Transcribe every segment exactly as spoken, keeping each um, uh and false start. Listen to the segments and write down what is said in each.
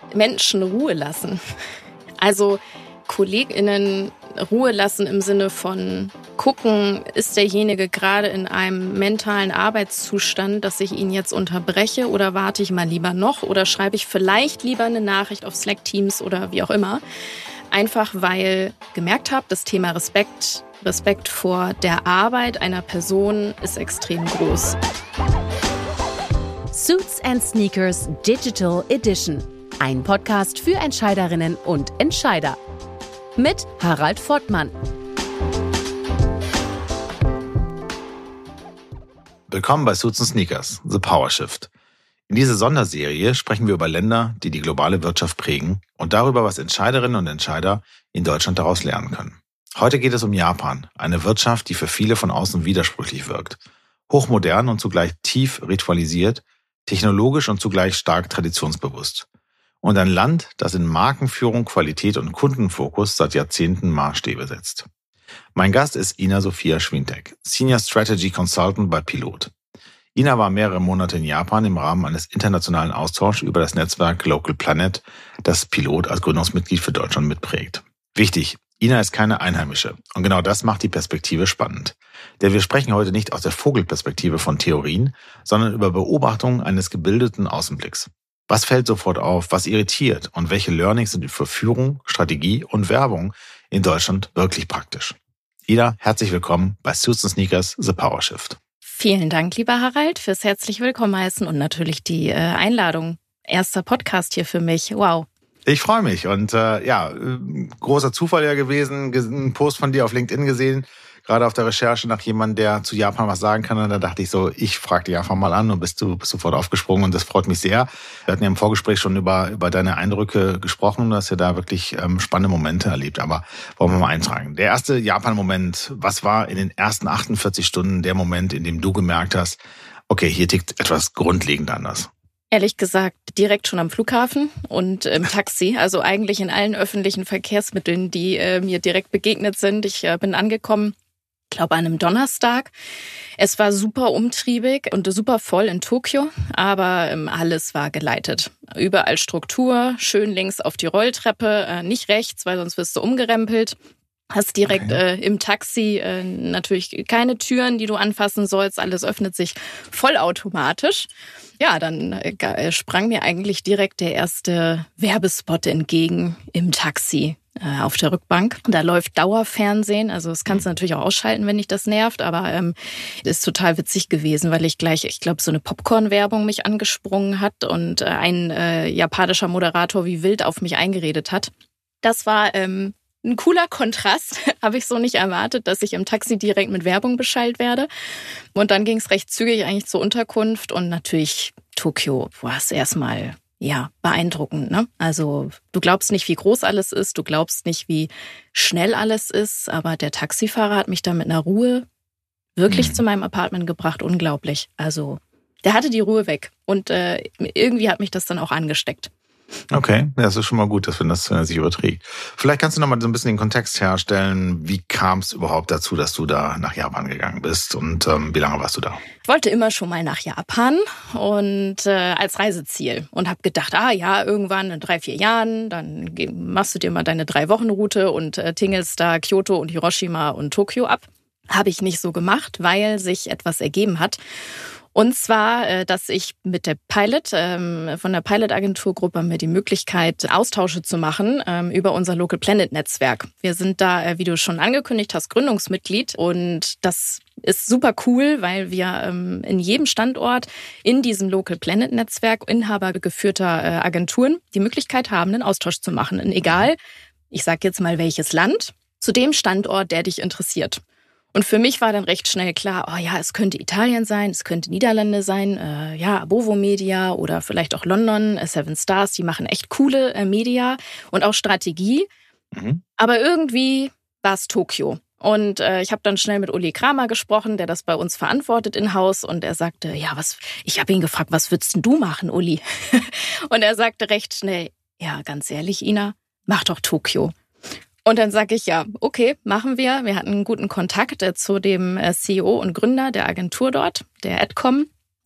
Menschen Ruhe lassen. Also KollegInnen Ruhe lassen im Sinne von gucken, ist derjenige gerade in einem mentalen Arbeitszustand, dass ich ihn jetzt unterbreche oder warte ich mal lieber noch oder schreibe ich vielleicht lieber eine Nachricht auf Slack, Teams oder wie auch immer. Einfach weil ich gemerkt habe, das Thema Respekt, Respekt vor der Arbeit einer Person ist extrem groß. Suits and Sneakers Digital Edition. Ein Podcast für Entscheiderinnen und Entscheider. Mit Harald Voltmann. Willkommen bei Suits and Sneakers, The Power Shift. In dieser Sonderserie sprechen wir über Länder, die die globale Wirtschaft prägen und darüber, was Entscheiderinnen und Entscheider in Deutschland daraus lernen können. Heute geht es um Japan, eine Wirtschaft, die für viele von außen widersprüchlich wirkt. Hochmodern und zugleich tief ritualisiert, technologisch und zugleich stark traditionsbewusst. Und ein Land, das in Markenführung, Qualität und Kundenfokus seit Jahrzehnten Maßstäbe setzt. Mein Gast ist Ina Sophia Schwintek, Senior Strategy Consultant bei Pilot. Ina war mehrere Monate in Japan im Rahmen eines internationalen Austauschs über das Netzwerk Local Planet, das Pilot als Gründungsmitglied für Deutschland mitprägt. Wichtig, Ina ist keine Einheimische und genau das macht die Perspektive spannend. Denn wir sprechen heute nicht aus der Vogelperspektive von Theorien, sondern über Beobachtungen eines gebildeten Außenblicks. Was fällt sofort auf, was irritiert und welche Learnings sind für Führung, Strategie und Werbung in Deutschland wirklich praktisch? Ina, herzlich willkommen bei Suits and Sneakers, The Power Shift. Vielen Dank, lieber Harald, fürs herzlich willkommen heißen und natürlich die äh, Einladung. Erster Podcast hier für mich. Wow. Ich freue mich und äh, ja, großer Zufall ja gewesen, einen Post von dir auf LinkedIn gesehen, gerade auf der Recherche nach jemandem, der zu Japan was sagen kann. Und da dachte ich so, ich frage dich einfach mal an und bist du bist sofort aufgesprungen und das freut mich sehr. Wir hatten ja im Vorgespräch schon über über deine Eindrücke gesprochen, du hast ja da wirklich ähm, spannende Momente erlebt. Aber wollen wir mal eintragen. Der erste Japan-Moment, was war in den ersten achtundvierzig Stunden der Moment, in dem du gemerkt hast, okay, hier tickt etwas grundlegend anders? Ehrlich gesagt, direkt schon am Flughafen und im Taxi, also eigentlich in allen öffentlichen Verkehrsmitteln, die äh, mir direkt begegnet sind. Ich äh, bin angekommen, ich glaube an einem Donnerstag. Es war super umtriebig und super voll in Tokio, aber ähm, alles war geleitet. Überall Struktur, schön links auf die Rolltreppe, äh, nicht rechts, weil sonst wirst du umgerempelt. Hast direkt okay. äh, im Taxi äh, natürlich keine Türen, die du anfassen sollst. Alles öffnet sich vollautomatisch. Ja, dann äh, sprang mir eigentlich direkt der erste Werbespot entgegen im Taxi äh, auf der Rückbank. Da läuft Dauerfernsehen. Also das kannst du natürlich auch ausschalten, wenn dich das nervt. Aber ähm, ist total witzig gewesen, weil ich gleich, ich glaube, so eine Popcorn-Werbung mich angesprungen hat und äh, ein äh, japanischer Moderator wie wild auf mich eingeredet hat. Das war ähm, ein cooler Kontrast, habe ich so nicht erwartet, dass ich im Taxi direkt mit Werbung beschallt werde. Und dann ging es recht zügig eigentlich zur Unterkunft und natürlich Tokio war es erstmal ja beeindruckend. Ne? Also du glaubst nicht, wie groß alles ist, du glaubst nicht, wie schnell alles ist, aber der Taxifahrer hat mich da mit einer Ruhe wirklich mhm. zu meinem Apartment gebracht, unglaublich. Also der hatte die Ruhe weg und äh, irgendwie hat mich das dann auch angesteckt. Okay, das ist schon mal gut, dass wenn das sich überträgt. Vielleicht kannst du noch mal so ein bisschen den Kontext herstellen. Wie kam es überhaupt dazu, dass du da nach Japan gegangen bist und ähm, wie lange warst du da? Ich wollte immer schon mal nach Japan und äh, als Reiseziel und habe gedacht, ah ja, irgendwann in drei, vier Jahren, dann machst du dir mal deine Drei-Wochen-Route und äh, tingelst da Kyoto und Hiroshima und Tokio ab. Habe ich nicht so gemacht, weil sich etwas ergeben hat. Und zwar, dass ich mit der Pilot, von der Pilot-Agenturgruppe haben wir die Möglichkeit, Austausche zu machen über unser Local Planet-Netzwerk. Wir sind da, wie du schon angekündigt hast, Gründungsmitglied und das ist super cool, weil wir in jedem Standort in diesem Local Planet-Netzwerk inhabergeführter Agenturen die Möglichkeit haben, einen Austausch zu machen. In egal, ich sag jetzt mal welches Land, zu dem Standort, der dich interessiert. Und für mich war dann recht schnell klar, oh ja, es könnte Italien sein, es könnte Niederlande sein, äh, ja, Abovo Media oder vielleicht auch London, äh, Seven Stars, die machen echt coole äh, Media und auch Strategie. Mhm. Aber irgendwie war es Tokio. Und äh, ich habe dann schnell mit Uli Kramer gesprochen, der das bei uns verantwortet in-house. Und er sagte, ja, was? Ich habe ihn gefragt, was würdest denn du machen, Uli? Und er sagte recht schnell, ja, ganz ehrlich, Ina, mach doch Tokio. Und dann sage ich, ja, okay, machen wir. Wir hatten einen guten Kontakt äh, zu dem äh, C E O und Gründer der Agentur dort, der Adcom.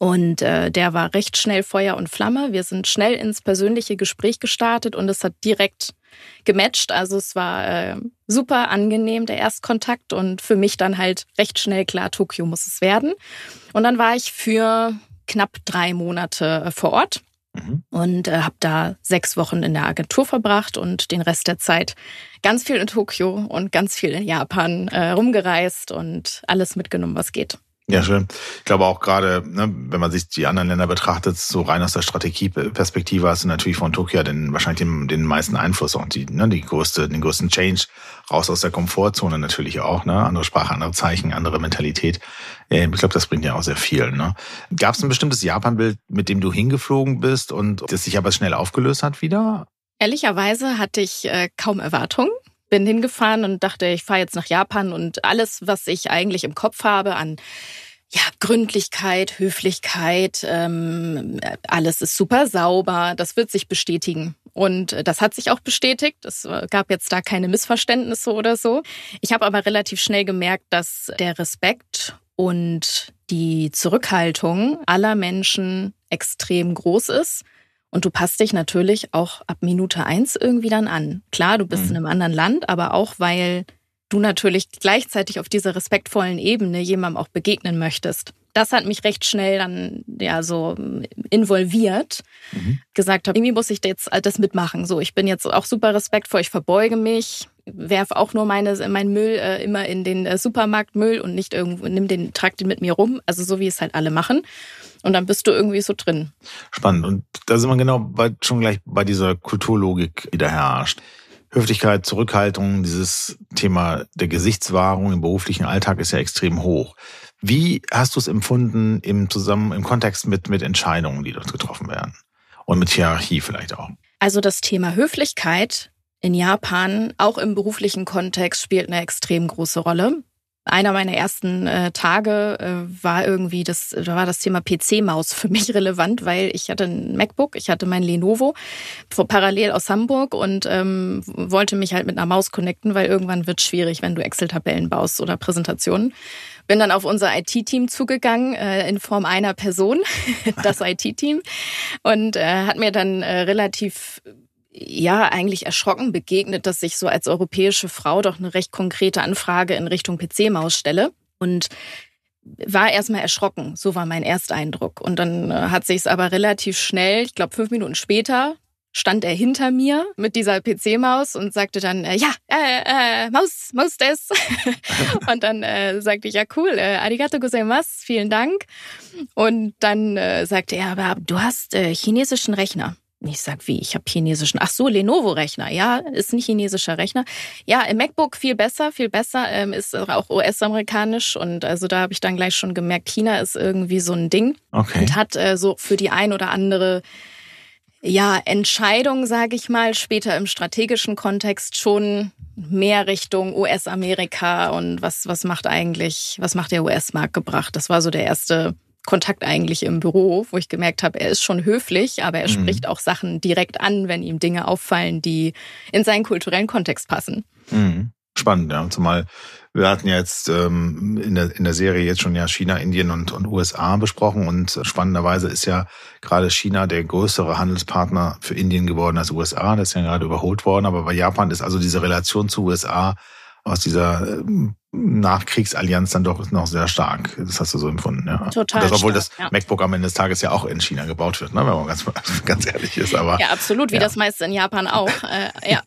Und äh, der war recht schnell Feuer und Flamme. Wir sind schnell ins persönliche Gespräch gestartet und es hat direkt gematcht. Also es war äh, super angenehm, der Erstkontakt. Und für mich dann halt recht schnell klar, Tokio muss es werden. Und dann war ich für knapp drei Monate vor Ort. Mhm. Und äh, habe da sechs Wochen in der Agentur verbracht und den Rest der Zeit ganz viel in Tokio und ganz viel in Japan äh, rumgereist und alles mitgenommen, was geht. Ja, schön. Ich glaube auch gerade, ne, wenn man sich die anderen Länder betrachtet, so rein aus der Strategieperspektive hast du natürlich von Tokio den wahrscheinlich den, den meisten Einfluss und die, ne, die größte, den größten Change raus aus der Komfortzone natürlich auch, ne, andere Sprache, andere Zeichen, andere Mentalität. Ich glaube, das bringt ja auch sehr viel, ne. Gab es ein bestimmtes Japan-Bild, mit dem du hingeflogen bist und das sich aber schnell aufgelöst hat wieder? Ehrlicherweise hatte ich äh, kaum Erwartungen. Bin hingefahren und dachte, ich fahre jetzt nach Japan und alles, was ich eigentlich im Kopf habe an ja, Gründlichkeit, Höflichkeit, ähm, alles ist super sauber, das wird sich bestätigen. Und das hat sich auch bestätigt. Es gab jetzt da keine Missverständnisse oder so. Ich habe aber relativ schnell gemerkt, dass der Respekt und die Zurückhaltung aller Menschen extrem groß ist. Und du passt dich natürlich auch ab Minute eins irgendwie dann an. Klar, du bist mhm. in einem anderen Land, aber auch, weil du natürlich gleichzeitig auf dieser respektvollen Ebene jemandem auch begegnen möchtest. Das hat mich recht schnell dann ja so involviert. Mhm. Gesagt habe, irgendwie muss ich jetzt das mitmachen. So, ich bin jetzt auch super respektvoll, ich verbeuge mich, werfe auch nur meine, meinen Müll äh, immer in den äh, Supermarktmüll und nicht irgendwo, nimm den, trag den mit mir rum. Also so, wie es halt alle machen. Und dann bist du irgendwie so drin. Spannend. Und da sind wir genau bei, schon gleich bei dieser Kulturlogik, die da herrscht. Höflichkeit, Zurückhaltung, dieses Thema der Gesichtswahrung im beruflichen Alltag ist ja extrem hoch. Wie hast du es empfunden im Zusammen im Kontext mit mit Entscheidungen, die dort getroffen werden? Und mit Hierarchie vielleicht auch? Also das Thema Höflichkeit in Japan, auch im beruflichen Kontext, spielt eine extrem große Rolle. Einer meiner ersten äh, Tage äh, war irgendwie das, da war das Thema P C-Maus für mich relevant, weil ich hatte ein MacBook, ich hatte mein Lenovo parallel aus Hamburg und ähm, wollte mich halt mit einer Maus connecten, weil irgendwann wird es schwierig, wenn du Excel-Tabellen baust oder Präsentationen. Bin dann auf unser I T-Team zugegangen, äh, in Form einer Person, das I T-Team, und äh, hat mir dann äh, relativ ja, eigentlich erschrocken begegnet, dass ich so als europäische Frau doch eine recht konkrete Anfrage in Richtung P C-Maus stelle und war erstmal erschrocken. So war mein Ersteindruck. Und dann hat sich es aber relativ schnell, ich glaube fünf Minuten später, stand er hinter mir mit dieser P C-Maus und sagte dann, äh, ja, äh, äh, Maus, Maus des. Und dann äh, sagte ich, ja cool, äh, arigato gozaimasu, vielen Dank. Und dann äh, sagte er, aber du hast äh, chinesischen Rechner. Ich sag, wie, ich habe chinesischen, ach so, Lenovo-Rechner, ja, ist ein chinesischer Rechner. Ja, im MacBook viel besser, viel besser, ähm, ist auch U S-amerikanisch und also da habe ich dann gleich schon gemerkt, China ist irgendwie so ein Ding. Okay. Und hat äh, so für die ein oder andere ja, Entscheidung, sage ich mal, später im strategischen Kontext schon mehr Richtung U S-Amerika und was, was macht eigentlich, was macht der U S-Markt gebracht? Das war so der erste Kontakt eigentlich im Büro, wo ich gemerkt habe, er ist schon höflich, aber er mhm. spricht auch Sachen direkt an, wenn ihm Dinge auffallen, die in seinen kulturellen Kontext passen. Mhm. Spannend, ja. Zumal wir hatten ja jetzt ähm, in der in der Serie jetzt schon ja China, Indien und, und U S A besprochen und spannenderweise ist ja gerade China der größere Handelspartner für Indien geworden als U S A. Das ist ja gerade überholt worden, aber bei Japan ist also diese Relation zu U S A aus dieser ähm, Nachkriegsallianz dann doch noch sehr stark. Das hast du so empfunden, ja. Total. Und das, obwohl stark, das ja. MacBook am Ende des Tages ja auch in China gebaut wird, ne, wenn man ganz, ganz ehrlich ist. Aber ja, absolut, wie ja. das meiste in Japan auch. Äh, ja.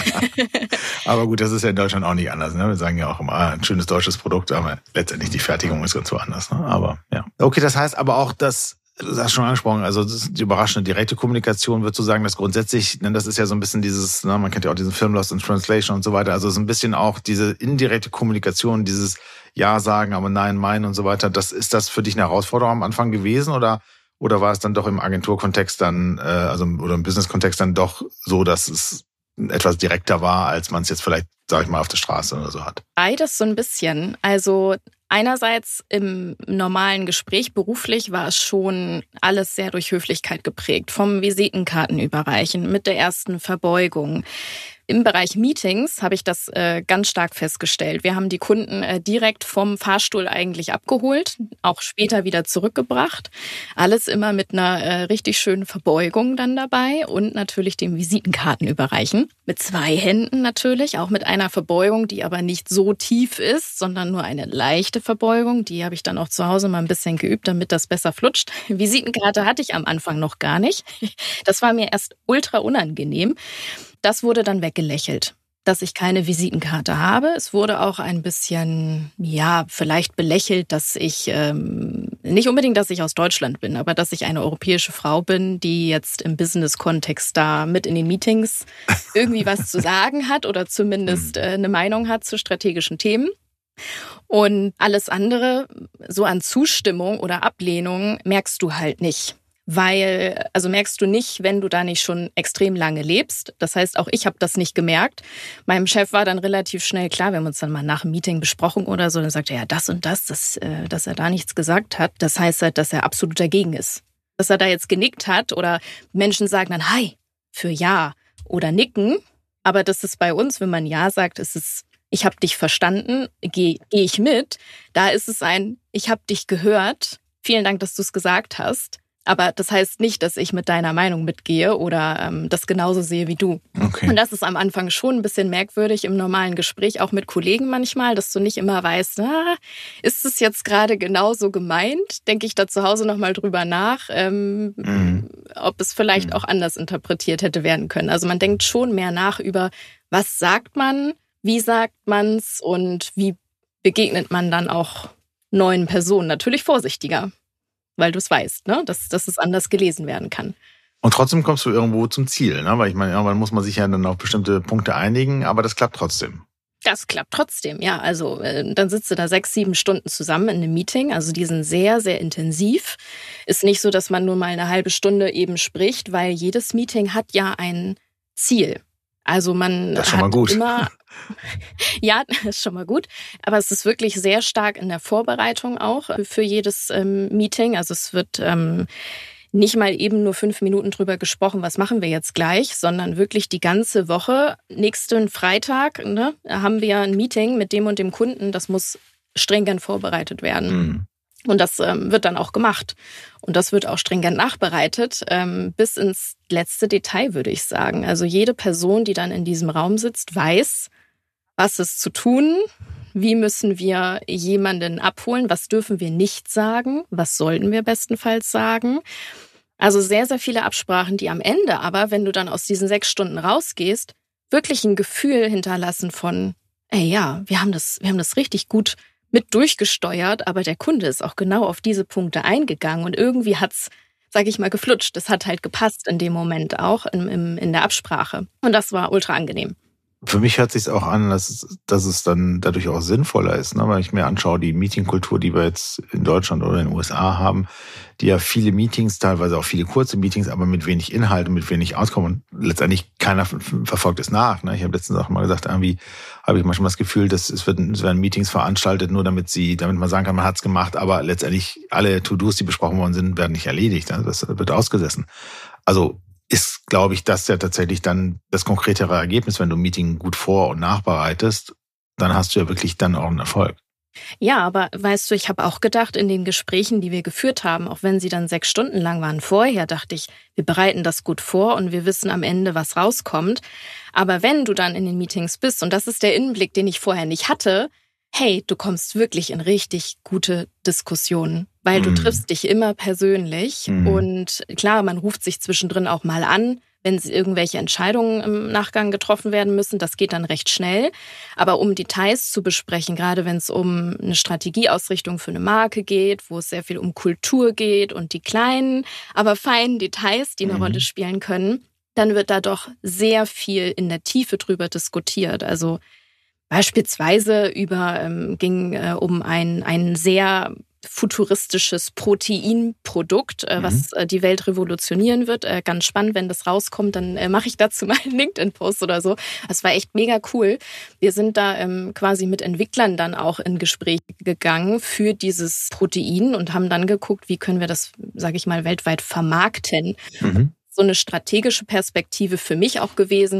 Aber gut, das ist ja in Deutschland auch nicht anders. Ne? Wir sagen ja auch immer, ein schönes deutsches Produkt, aber letztendlich die Fertigung ist ganz woanders. Ne? Aber ja. Okay, das heißt aber auch, dass du hast schon angesprochen, also das ist die überraschende direkte Kommunikation, würdest du sagen, dass grundsätzlich, ne, das ist ja so ein bisschen dieses, ne, man kennt ja auch diesen Film Lost in Translation und so weiter, also so ein bisschen auch diese indirekte Kommunikation, dieses Ja sagen, aber Nein meinen und so weiter, das ist das für dich eine Herausforderung am Anfang gewesen oder oder war es dann doch im Agenturkontext dann, äh, also oder im Businesskontext dann doch so, dass es etwas direkter war, als man es jetzt vielleicht, sag ich mal, auf der Straße oder so hat? Beides so ein bisschen. Also einerseits im normalen Gespräch beruflich war es schon alles sehr durch Höflichkeit geprägt. Vom Visitenkarten überreichen, mit der ersten Verbeugung, Im Bereich Meetings habe ich das äh, ganz stark festgestellt. Wir haben die Kunden äh, direkt vom Fahrstuhl eigentlich abgeholt, auch später wieder zurückgebracht. Alles immer mit einer äh, richtig schönen Verbeugung dann dabei und natürlich den Visitenkarten überreichen. Mit zwei Händen natürlich, auch mit einer Verbeugung, die aber nicht so tief ist, sondern nur eine leichte Verbeugung. Die habe ich dann auch zu Hause mal ein bisschen geübt, damit das besser flutscht. Visitenkarte hatte ich am Anfang noch gar nicht. Das war mir erst ultra unangenehm. Das wurde dann weggelächelt, dass ich keine Visitenkarte habe. Es wurde auch ein bisschen, ja, vielleicht belächelt, dass ich, ähm, nicht unbedingt, dass ich aus Deutschland bin, aber dass ich eine europäische Frau bin, die jetzt im Business-Kontext da mit in den Meetings irgendwie was zu sagen hat oder zumindest äh, eine Meinung hat zu strategischen Themen. Und alles andere, so an Zustimmung oder Ablehnung, merkst du halt nicht. Weil, also merkst du nicht, wenn du da nicht schon extrem lange lebst. Das heißt, auch ich habe das nicht gemerkt. Meinem Chef war dann relativ schnell klar, wir haben uns dann mal nach dem Meeting besprochen oder so, dann sagt er, ja, das und das, das, äh, dass er da nichts gesagt hat. Das heißt halt, dass er absolut dagegen ist. Dass er da jetzt genickt hat oder Menschen sagen dann Hi für Ja oder nicken. Aber das ist bei uns, wenn man Ja sagt, ist es, ich habe dich verstanden, gehe geh ich mit. Da ist es ein, ich habe dich gehört. Vielen Dank, dass du es gesagt hast. Aber das heißt nicht, dass ich mit deiner Meinung mitgehe oder ähm, das genauso sehe wie du. Okay. Und das ist am Anfang schon ein bisschen merkwürdig im normalen Gespräch, auch mit Kollegen manchmal, dass du nicht immer weißt, na, ist es jetzt gerade genauso gemeint? Denke ich da zu Hause nochmal drüber nach, ähm, mhm. ob es vielleicht mhm. auch anders interpretiert hätte werden können. Also man denkt schon mehr nach über, was sagt man, wie sagt man's und wie begegnet man dann auch neuen Personen. Natürlich vorsichtiger. Weil du es weißt, ne? dass, dass es anders gelesen werden kann. Und trotzdem kommst du irgendwo zum Ziel, ne? Weil ich meine, irgendwann muss man sich ja dann auf bestimmte Punkte einigen, aber das klappt trotzdem. Das klappt trotzdem, ja. Also äh, dann sitzt du da sechs, sieben Stunden zusammen in einem Meeting. Also die sind sehr, sehr intensiv. Ist nicht so, dass man nur mal eine halbe Stunde eben spricht, weil jedes Meeting hat ja ein Ziel. Also man das ist schon hat mal gut. immer, ja, das ist schon mal gut. Aber es ist wirklich sehr stark in der Vorbereitung auch für jedes ähm, Meeting. Also es wird ähm, nicht mal eben nur fünf Minuten drüber gesprochen, was machen wir jetzt gleich, sondern wirklich die ganze Woche. Nächsten Freitag, ne, haben wir ein Meeting mit dem und dem Kunden. Das muss stringent vorbereitet werden. Mhm. Und das ähm, wird dann auch gemacht. Und das wird auch stringent nachbereitet, ähm, bis ins letzte Detail, würde ich sagen. Also jede Person, die dann in diesem Raum sitzt, weiß, was ist zu tun, wie müssen wir jemanden abholen, was dürfen wir nicht sagen, was sollten wir bestenfalls sagen. Also sehr, sehr viele Absprachen, die am Ende aber, wenn du dann aus diesen sechs Stunden rausgehst, wirklich ein Gefühl hinterlassen von, ey ja, wir haben das, wir haben das richtig gut mit durchgesteuert, aber der Kunde ist auch genau auf diese Punkte eingegangen und irgendwie hat's, sag ich mal, geflutscht. Das hat halt gepasst in dem Moment auch im, im, in der Absprache. Und das war ultra angenehm. Für mich hört es sich auch an, dass es, dass es dann dadurch auch sinnvoller ist, ne? Weil ich mir anschaue, die Meetingkultur, die wir jetzt in Deutschland oder in den U S A haben, die ja viele Meetings, teilweise auch viele kurze Meetings, aber mit wenig Inhalt und mit wenig Outcome und letztendlich keiner verfolgt es nach. Ne? Ich habe letztens auch mal gesagt, irgendwie habe ich manchmal das Gefühl, dass es, wird, es werden Meetings veranstaltet, nur damit sie, damit man sagen kann, man hat es gemacht, aber letztendlich alle To-Dos, die besprochen worden sind, werden nicht erledigt. Ne? Das wird ausgesessen. Also ist, glaube ich, das ja tatsächlich dann das konkretere Ergebnis, wenn du ein Meeting gut vor- und nachbereitest, dann hast du ja wirklich dann auch einen Erfolg. Ja, aber weißt du, ich habe auch gedacht, in den Gesprächen, die wir geführt haben, auch wenn sie dann sechs Stunden lang waren vorher, dachte ich, wir bereiten das gut vor und wir wissen am Ende, was rauskommt. Aber wenn du dann in den Meetings bist, und das ist der Innenblick, den ich vorher nicht hatte, hey, du kommst wirklich in richtig gute Diskussionen, weil du mm. triffst dich immer persönlich mm. und klar, man ruft sich zwischendrin auch mal an, wenn irgendwelche Entscheidungen im Nachgang getroffen werden müssen. Das geht dann recht schnell. Aber um Details zu besprechen, gerade wenn es um eine Strategieausrichtung für eine Marke geht, wo es sehr viel um Kultur geht und die kleinen, aber feinen Details, die eine mm. Rolle spielen können, dann wird da doch sehr viel in der Tiefe drüber diskutiert. Also beispielsweise über ähm, ging äh, um ein ein sehr futuristisches Proteinprodukt, äh, mhm. was äh, die Welt revolutionieren wird. Äh, ganz spannend, wenn das rauskommt, dann äh, mache ich dazu mal einen LinkedIn-Post oder so. Das war echt mega cool. Wir sind da ähm, quasi mit Entwicklern dann auch in Gespräch gegangen für dieses Protein und haben dann geguckt, wie können wir das, sage ich mal, weltweit vermarkten. Mhm. So eine strategische Perspektive für mich auch gewesen.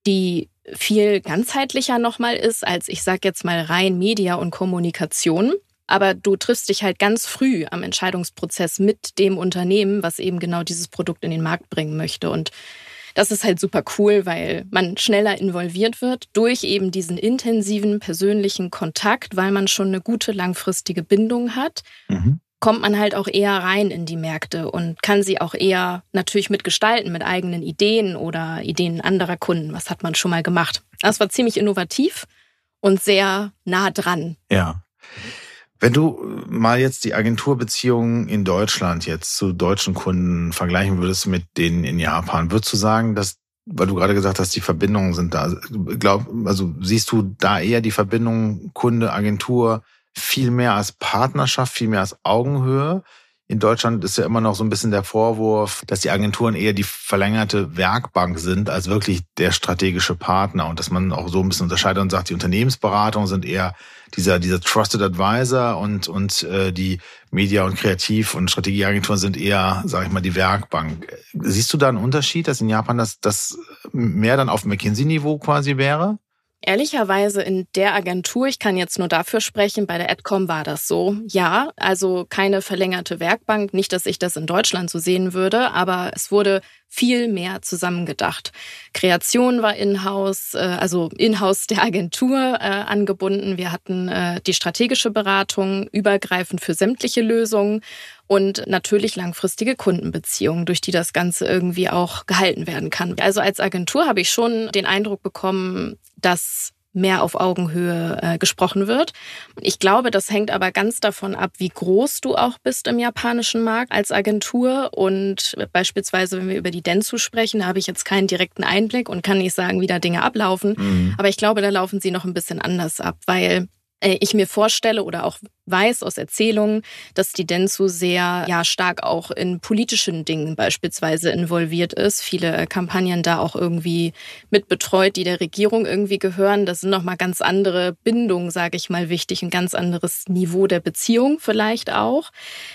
die viel ganzheitlicher nochmal ist als, ich sag jetzt mal, rein Media und Kommunikation. Aber du triffst dich halt ganz früh am Entscheidungsprozess mit dem Unternehmen, was eben genau dieses Produkt in den Markt bringen möchte. Und das ist halt super cool, weil man schneller involviert wird durch eben diesen intensiven persönlichen Kontakt, weil man schon eine gute langfristige Bindung hat. Mhm. Kommt man halt auch eher rein in die Märkte und kann sie auch eher natürlich mitgestalten mit eigenen Ideen oder Ideen anderer Kunden. Was hat man schon mal gemacht? Das war ziemlich innovativ und sehr nah dran. Ja. Wenn du mal jetzt die Agenturbeziehungen in Deutschland jetzt zu deutschen Kunden vergleichen würdest mit denen in Japan, würdest du sagen, dass, weil du gerade gesagt hast, die Verbindungen sind da, glaub, also siehst du da eher die Verbindung Kunde-Agentur viel mehr als Partnerschaft, viel mehr als Augenhöhe? In Deutschland ist ja immer noch so ein bisschen der Vorwurf, dass die Agenturen eher die verlängerte Werkbank sind als wirklich der strategische Partner und dass man auch so ein bisschen unterscheidet und sagt, die Unternehmensberatungen sind eher dieser dieser Trusted Advisor und und äh, die Media- und Kreativ- und Strategieagenturen sind eher, sage ich mal, die Werkbank. Siehst du da einen Unterschied, dass in Japan das das mehr dann auf McKinsey-Niveau quasi wäre? Ehrlicherweise in der Agentur, ich kann jetzt nur dafür sprechen, bei der Adcom war das so. Ja, also keine verlängerte Werkbank, nicht, dass ich das in Deutschland so sehen würde, aber es wurde viel mehr zusammengedacht. Kreation war in-house, also in-house der Agentur äh, angebunden. Wir hatten äh, die strategische Beratung, übergreifend für sämtliche Lösungen und natürlich langfristige Kundenbeziehungen, durch die das Ganze irgendwie auch gehalten werden kann. Also als Agentur habe ich schon den Eindruck bekommen, dass mehr auf Augenhöhe äh, gesprochen wird. Ich glaube, das hängt aber ganz davon ab, wie groß du auch bist im japanischen Markt als Agentur. Und beispielsweise, wenn wir über die Dentsu sprechen, da habe ich jetzt keinen direkten Einblick und kann nicht sagen, wie da Dinge ablaufen. Mhm. Aber ich glaube, da laufen sie noch ein bisschen anders ab, weil ich mir vorstelle oder auch weiß aus Erzählungen, dass die Dentsu sehr ja stark auch in politischen Dingen beispielsweise involviert ist. Viele Kampagnen da auch irgendwie mit betreut, die der Regierung irgendwie gehören. Das sind nochmal ganz andere Bindungen, sage ich mal, wichtig. Ein ganz anderes Niveau der Beziehung vielleicht auch.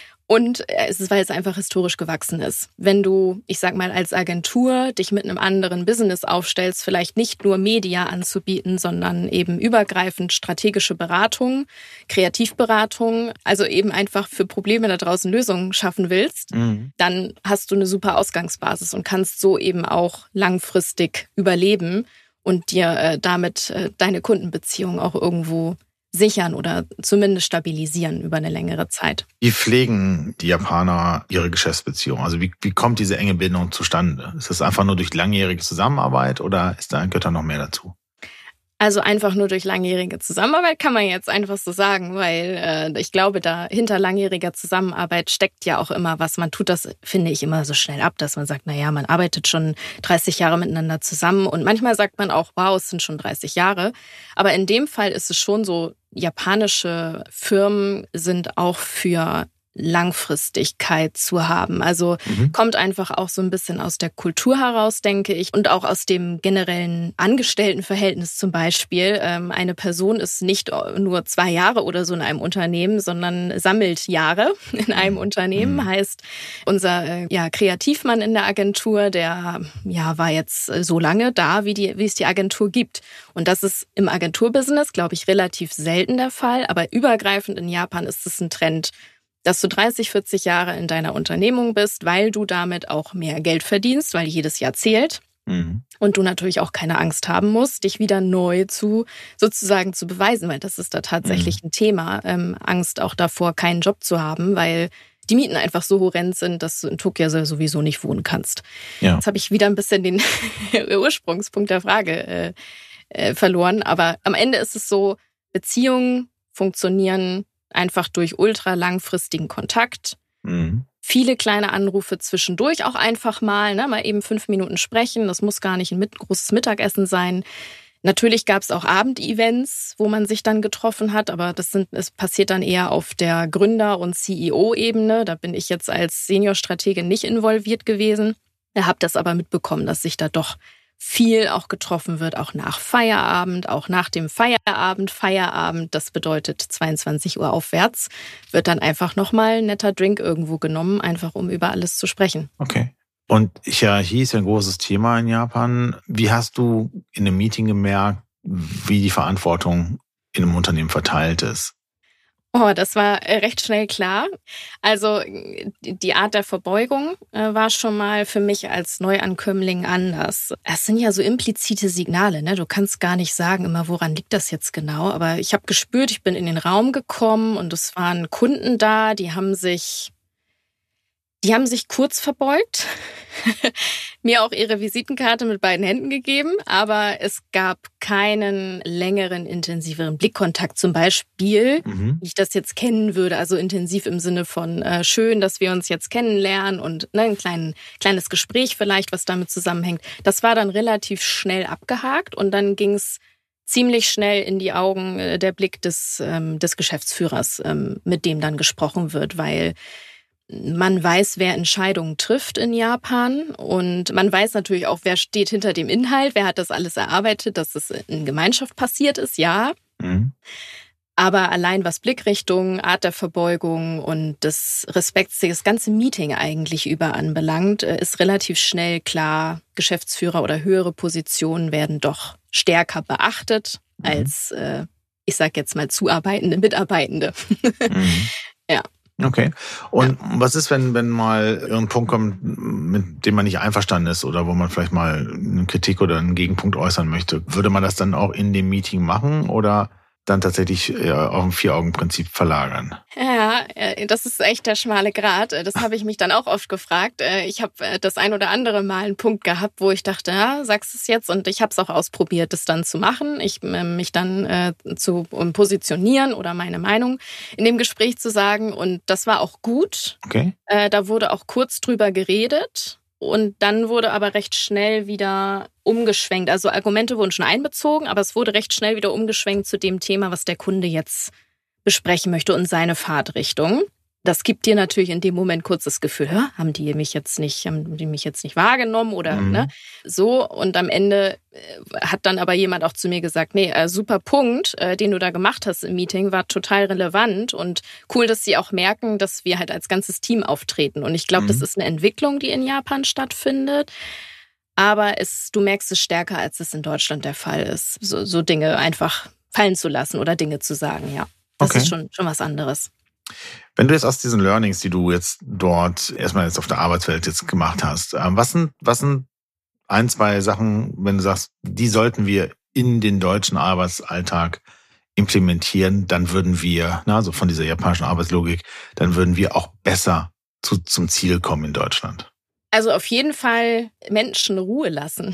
Und es ist, weil es einfach historisch gewachsen ist. Wenn du, ich sag mal, als Agentur dich mit einem anderen Business aufstellst, vielleicht nicht nur Media anzubieten, sondern eben übergreifend strategische Beratung, Kreativberatung, also eben einfach für Probleme da draußen Lösungen schaffen willst, mhm. dann hast du eine super Ausgangsbasis und kannst so eben auch langfristig überleben und dir äh, damit äh, deine Kundenbeziehung auch irgendwo sichern oder zumindest stabilisieren über eine längere Zeit. Wie pflegen die Japaner ihre Geschäftsbeziehung? Also wie, wie kommt diese enge Bindung zustande? Ist das einfach nur durch langjährige Zusammenarbeit oder ist da gehört da noch mehr dazu? Also einfach nur durch langjährige Zusammenarbeit kann man jetzt einfach so sagen, weil äh, ich glaube, da hinter langjähriger Zusammenarbeit steckt ja auch immer was. Man tut das, finde ich, immer so schnell ab, dass man sagt, na ja, man arbeitet schon dreißig Jahre miteinander zusammen und manchmal sagt man auch, wow, es sind schon dreißig Jahre. Aber in dem Fall ist es schon so, japanische Firmen sind auch für Langfristigkeit zu haben. Also mhm. kommt einfach auch so ein bisschen aus der Kultur heraus, denke ich, und auch aus dem generellen Angestelltenverhältnis zum Beispiel. Eine Person ist nicht nur zwei Jahre oder so in einem Unternehmen, sondern sammelt Jahre in einem mhm. Unternehmen. Mhm. Heißt, unser ja, Kreativmann in der Agentur, der ja war jetzt so lange da, wie, die, wie es die Agentur gibt. Und das ist im Agenturbusiness, glaube ich, relativ selten der Fall. Aber übergreifend in Japan ist es ein Trend, dass du dreißig, vierzig Jahre in deiner Unternehmung bist, weil du damit auch mehr Geld verdienst, weil jedes Jahr zählt. Mhm. Und du natürlich auch keine Angst haben musst, dich wieder neu zu sozusagen zu beweisen, weil das ist da tatsächlich mhm. ein Thema. Ähm, Angst auch davor, keinen Job zu haben, weil die Mieten einfach so horrend sind, dass du in Tokio sowieso nicht wohnen kannst. Ja. Jetzt habe ich wieder ein bisschen den Ursprungspunkt der Frage äh, äh, verloren. Aber am Ende ist es so, Beziehungen funktionieren einfach durch ultra langfristigen Kontakt. Mhm. Viele kleine Anrufe zwischendurch auch einfach mal, ne, mal eben fünf Minuten sprechen. Das muss gar nicht ein mit, großes Mittagessen sein. Natürlich gab es auch Abendevents, wo man sich dann getroffen hat, aber das sind, es passiert dann eher auf der Gründer- und C E O-Ebene. Da bin ich jetzt als Seniorstratege nicht involviert gewesen. Ich habe das aber mitbekommen, dass sich da doch viel auch getroffen wird, auch nach Feierabend, auch nach dem Feierabend. Feierabend, das bedeutet zweiundzwanzig Uhr aufwärts, wird dann einfach nochmal ein netter Drink irgendwo genommen, einfach um über alles zu sprechen. Okay. Und Hierarchie ist ja ein großes Thema in Japan. Wie hast du in einem Meeting gemerkt, wie die Verantwortung in einem Unternehmen verteilt ist? Oh, das war recht schnell klar. Also die Art der Verbeugung äh, war schon mal für mich als Neuankömmling anders. Es sind ja so implizite Signale, ne? Du kannst gar nicht sagen immer, woran liegt das jetzt genau. Aber ich habe gespürt, ich bin in den Raum gekommen und es waren Kunden da, die haben sich, die haben sich kurz verbeugt, mir auch ihre Visitenkarte mit beiden Händen gegeben, aber es gab keinen längeren, intensiveren Blickkontakt zum Beispiel, mhm. wie ich das jetzt kennen würde, also intensiv im Sinne von äh, schön, dass wir uns jetzt kennenlernen und ne, ein klein, kleines Gespräch vielleicht, was damit zusammenhängt. Das war dann relativ schnell abgehakt und dann ging es ziemlich schnell in die Augen äh, der Blick des, ähm, des Geschäftsführers, ähm, mit dem dann gesprochen wird, weil man weiß, wer Entscheidungen trifft in Japan und man weiß natürlich auch, wer steht hinter dem Inhalt, wer hat das alles erarbeitet, dass es in Gemeinschaft passiert ist, ja. Mhm. Aber allein was Blickrichtung, Art der Verbeugung und des Respekts, das ganze Meeting eigentlich über anbelangt, ist relativ schnell klar, Geschäftsführer oder höhere Positionen werden doch stärker beachtet mhm. als, äh, ich sag jetzt mal, zuarbeitende Mitarbeitende. Mhm. Ja. Okay. Und ja. was ist, wenn wenn mal irgendein Punkt kommt, mit dem man nicht einverstanden ist oder wo man vielleicht mal eine Kritik oder einen Gegenpunkt äußern möchte? Würde man das dann auch in dem Meeting machen oder dann tatsächlich auf ein Vier-Augen-Prinzip verlagern? Ja, das ist echt der schmale Grat. Das habe ich mich dann auch oft gefragt. Ich habe das ein oder andere Mal einen Punkt gehabt, wo ich dachte, ja, sagst du es jetzt? Und ich habe es auch ausprobiert, das dann zu machen. Ich mich dann äh, zu um positionieren oder meine Meinung in dem Gespräch zu sagen. Und das war auch gut. Okay. Äh, da wurde auch kurz drüber geredet. Und dann wurde aber recht schnell wieder umgeschwenkt. Also Argumente wurden schon einbezogen, aber es wurde recht schnell wieder umgeschwenkt zu dem Thema, was der Kunde jetzt besprechen möchte und seine Fahrtrichtung. Das gibt dir natürlich in dem Moment kurz das Gefühl, ja, haben die mich jetzt nicht, haben die mich jetzt nicht wahrgenommen oder mhm. ne, so. Und am Ende hat dann aber jemand auch zu mir gesagt, nee, äh, super Punkt, äh, den du da gemacht hast im Meeting, war total relevant und cool, dass sie auch merken, dass wir halt als ganzes Team auftreten. Und ich glaube, mhm. das ist eine Entwicklung, die in Japan stattfindet. Aber es, du merkst es stärker, als es in Deutschland der Fall ist, so, so Dinge einfach fallen zu lassen oder Dinge zu sagen, ja. Das okay. ist schon, schon was anderes. Wenn du jetzt aus diesen Learnings, die du jetzt dort erstmal jetzt auf der Arbeitswelt jetzt gemacht hast, was sind, was sind ein, zwei Sachen, wenn du sagst, die sollten wir in den deutschen Arbeitsalltag implementieren, dann würden wir, na, so von dieser japanischen Arbeitslogik, dann würden wir auch besser zu, zum Ziel kommen in Deutschland? Also auf jeden Fall Menschen Ruhe lassen.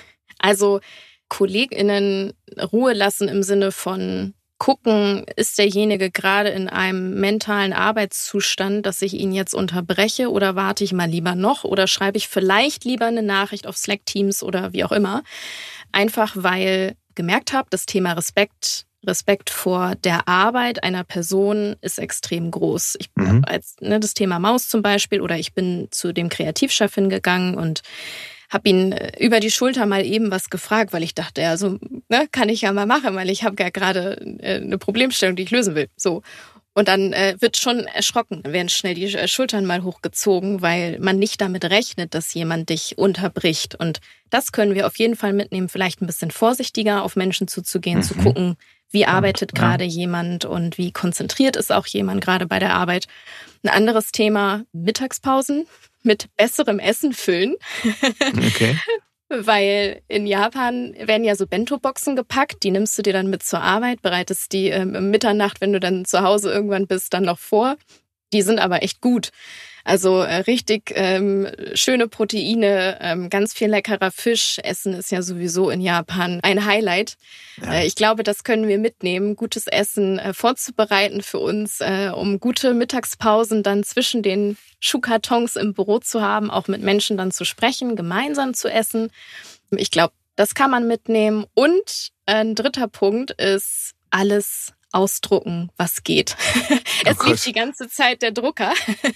Also KollegInnen Ruhe lassen im Sinne von gucken, ist derjenige gerade in einem mentalen Arbeitszustand, dass ich ihn jetzt unterbreche oder warte ich mal lieber noch oder schreibe ich vielleicht lieber eine Nachricht auf Slack-Teams oder wie auch immer. Einfach weil ich gemerkt habe, das Thema Respekt, Respekt vor der Arbeit einer Person ist extrem groß. Ich mhm. habe als ne, das Thema Maus zum Beispiel oder ich bin zu dem Kreativchef hingegangen und habe ihn über die Schulter mal eben was gefragt, weil ich dachte, ja, so ne, kann ich ja mal machen, weil ich habe ja gerade eine Problemstellung, die ich lösen will. So. Und dann äh, wird schon erschrocken, dann werden schnell die Schultern mal hochgezogen, weil man nicht damit rechnet, dass jemand dich unterbricht. Und das können wir auf jeden Fall mitnehmen, vielleicht ein bisschen vorsichtiger auf Menschen zuzugehen, mhm. zu gucken, wie arbeitet ja. gerade jemand und wie konzentriert ist auch jemand gerade bei der Arbeit. Ein anderes Thema, Mittagspausen mit besserem Essen füllen. Okay. Weil in Japan werden ja so Bento-Boxen gepackt, die nimmst du dir dann mit zur Arbeit, bereitest die ähm, um Mitternacht, wenn du dann zu Hause irgendwann bist, dann noch vor. Die sind aber echt gut. Also äh, richtig ähm, schöne Proteine, ähm, ganz viel leckerer Fisch. Essen ist ja sowieso in Japan ein Highlight. Ja. Äh, ich glaube, das können wir mitnehmen, gutes Essen äh, vorzubereiten für uns, äh, um gute Mittagspausen dann zwischen den Schuhkartons im Büro zu haben, auch mit Menschen dann zu sprechen, gemeinsam zu essen. Ich glaube, das kann man mitnehmen. Und ein dritter Punkt ist alles ausdrucken, was geht. Es oh lief die ganze Zeit der Drucker.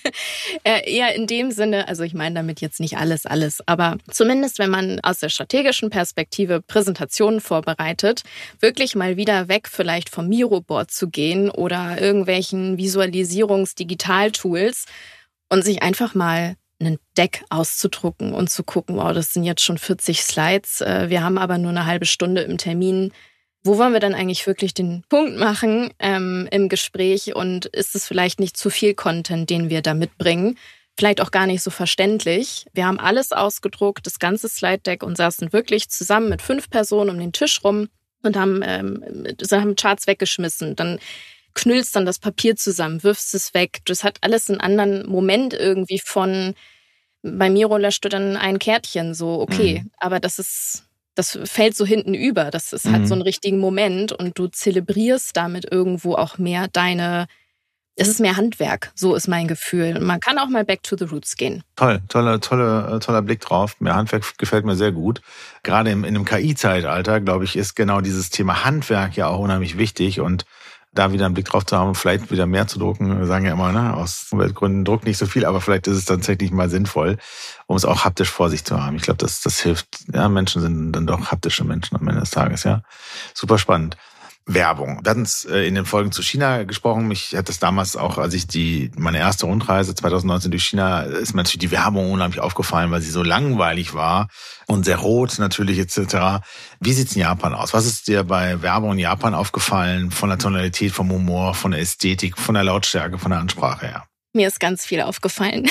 Eher in dem Sinne, also ich meine damit jetzt nicht alles, alles, aber zumindest wenn man aus der strategischen Perspektive Präsentationen vorbereitet, wirklich mal wieder weg vielleicht vom Miro-Board zu gehen oder irgendwelchen Visualisierungs-Digital-Tools und sich einfach mal einen Deck auszudrucken und zu gucken, wow, das sind jetzt schon vierzig Slides, wir haben aber nur eine halbe Stunde im Termin. Wo wollen wir dann eigentlich wirklich den Punkt machen ähm, im Gespräch und ist es vielleicht nicht zu viel Content, den wir da mitbringen? Vielleicht auch gar nicht so verständlich. Wir haben alles ausgedruckt, das ganze Slide-Deck und saßen wirklich zusammen mit fünf Personen um den Tisch rum und haben, ähm, haben Charts weggeschmissen. Dann knüllst dann das Papier zusammen, wirfst es weg. Das hat alles einen anderen Moment irgendwie von, bei Miro löscht du dann ein Kärtchen, so okay, mhm. aber das ist... Das fällt so hinten über. Das ist, mhm. hat so einen richtigen Moment und du zelebrierst damit irgendwo auch mehr deine, es ist mehr Handwerk, so ist mein Gefühl. Man kann auch mal back to the roots gehen. Toll, toller, toller, toller Blick drauf. Mehr Handwerk gefällt mir sehr gut. Gerade in einem K I-Zeitalter, glaube ich, ist genau dieses Thema Handwerk ja auch unheimlich wichtig und da wieder einen Blick drauf zu haben und vielleicht wieder mehr zu drucken. Wir sagen ja immer, ne, aus Umweltgründen druckt nicht so viel, aber vielleicht ist es tatsächlich mal sinnvoll, um es auch haptisch vor sich zu haben. Ich glaube, das, das hilft. Ja, Menschen sind dann doch haptische Menschen am Ende des Tages, ja. Super spannend. Werbung. Wir hatten es in den Folgen zu China gesprochen. Mich hat das damals auch, als ich die meine erste Rundreise zwanzig neunzehn durch China, ist mir natürlich die Werbung unheimlich aufgefallen, weil sie so langweilig war und sehr rot natürlich et cetera. Wie sieht's in Japan aus? Was ist dir bei Werbung in Japan aufgefallen von der Tonalität, vom Humor, von der Ästhetik, von der Lautstärke, von der Ansprache her? Mir ist ganz viel aufgefallen.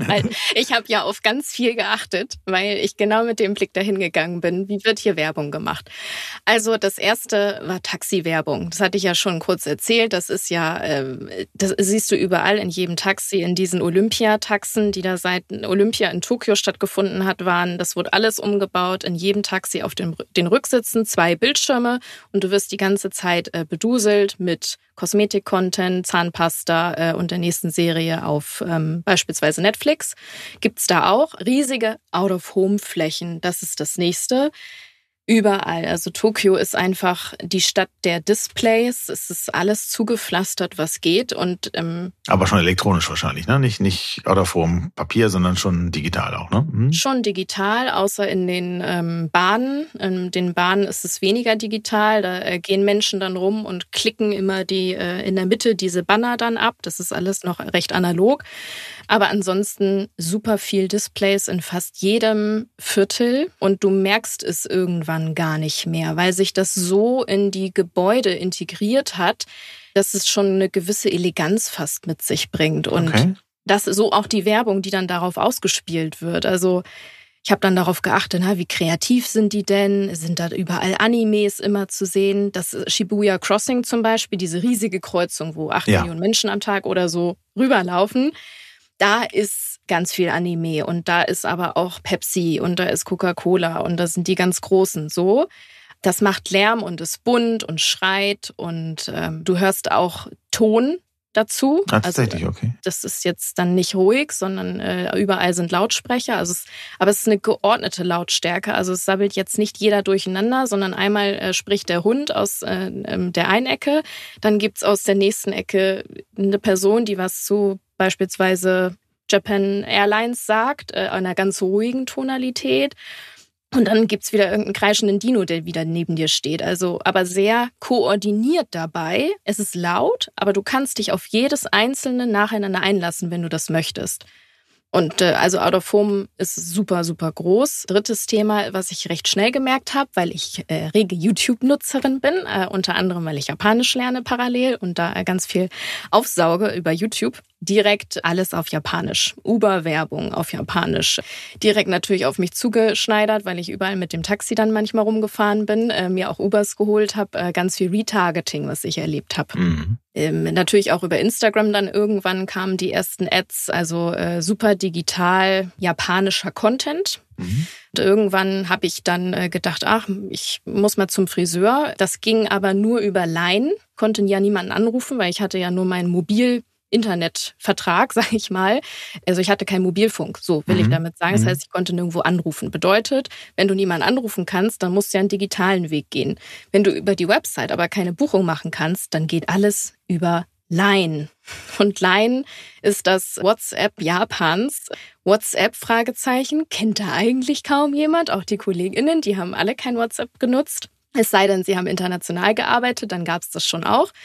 Ich habe ja auf ganz viel geachtet, weil ich genau mit dem Blick dahin gegangen bin. Wie wird hier Werbung gemacht? Also das erste war Taxi-Werbung. Das hatte ich ja schon kurz erzählt. Das ist ja, das siehst du überall in jedem Taxi, in diesen Olympia-Taxen, die da seit Olympia in Tokio stattgefunden hat, waren. Das wurde alles umgebaut. In jedem Taxi auf den, den Rücksitzen zwei Bildschirme und du wirst die ganze Zeit beduselt mit Kosmetik-Content, Zahnpasta äh, und der nächsten Serie auf ähm, beispielsweise Netflix. Gibt's da auch riesige Out-of-Home-Flächen. Das ist das nächste. Überall. Also Tokio ist einfach die Stadt der Displays. Es ist alles zugepflastert, was geht. Und ähm, aber schon elektronisch wahrscheinlich, ne? Nicht nicht Out-of-Home Papier, sondern schon digital auch, ne? Mhm. Schon digital, außer in den ähm, Bahnen. In den Bahnen ist es weniger digital. Da äh, gehen Menschen dann rum und klicken immer die äh, in der Mitte diese Banner dann ab. Das ist alles noch recht analog. Aber ansonsten super viel Displays in fast jedem Viertel. Und du merkst es irgendwann gar nicht mehr, weil sich das so in die Gebäude integriert hat, dass es schon eine gewisse Eleganz fast mit sich bringt. Und okay. Das so auch die Werbung, die dann darauf ausgespielt wird. Also ich habe dann darauf geachtet, na, wie kreativ sind die denn? Sind da überall Animes immer zu sehen? Das Shibuya Crossing zum Beispiel, diese riesige Kreuzung, wo acht ja. Millionen Menschen am Tag oder so rüberlaufen. Da ist ganz viel Anime und da ist aber auch Pepsi und da ist Coca-Cola und das sind die ganz Großen so. Das macht Lärm und ist bunt und schreit und ähm, du hörst auch Ton dazu. Ah, tatsächlich, also, okay. Das ist jetzt dann nicht ruhig, sondern äh, überall sind Lautsprecher. Also es, aber es ist eine geordnete Lautstärke. Also es sabbelt jetzt nicht jeder durcheinander, sondern einmal äh, spricht der Hund aus äh, der einen Ecke, dann gibt's aus der nächsten Ecke eine Person, die was zu beispielsweise Japan Airlines sagt, äh, einer ganz ruhigen Tonalität. Und dann gibt's wieder irgendeinen kreischenden Dino, der wieder neben dir steht. Also, aber sehr koordiniert dabei. Es ist laut, aber du kannst dich auf jedes einzelne nacheinander einlassen, wenn du das möchtest. Und äh, also Out of Home ist super, super groß. Drittes Thema, was ich recht schnell gemerkt habe, weil ich äh, rege YouTube-Nutzerin bin, äh, unter anderem, weil ich Japanisch lerne parallel und da äh, ganz viel aufsauge über YouTube. Direkt alles auf Japanisch. Uber-Werbung auf Japanisch. Direkt natürlich auf mich zugeschneidert, weil ich überall mit dem Taxi dann manchmal rumgefahren bin, äh, mir auch Ubers geholt habe. Äh, ganz viel Retargeting, was ich erlebt habe. Mhm. Ähm, natürlich auch über Instagram dann irgendwann kamen die ersten Ads, also äh, super digital japanischer Content. Mhm. Und irgendwann habe ich dann äh, gedacht, ach, ich muss mal zum Friseur. Das ging aber nur über Line, konnte ja niemanden anrufen, weil ich hatte ja nur mein Mobil Internetvertrag, sage ich mal. Also ich hatte keinen Mobilfunk, so will mhm. ich damit sagen. Das heißt, ich konnte nirgendwo anrufen. Bedeutet, wenn du niemanden anrufen kannst, dann musst du ja einen digitalen Weg gehen. Wenn du über die Website aber keine Buchung machen kannst, dann geht alles über Line. Und Line ist das WhatsApp Japans. WhatsApp, Fragezeichen, kennt da eigentlich kaum jemand. Auch die KollegInnen, die haben alle kein WhatsApp genutzt. Es sei denn, sie haben international gearbeitet, dann gab es das schon auch.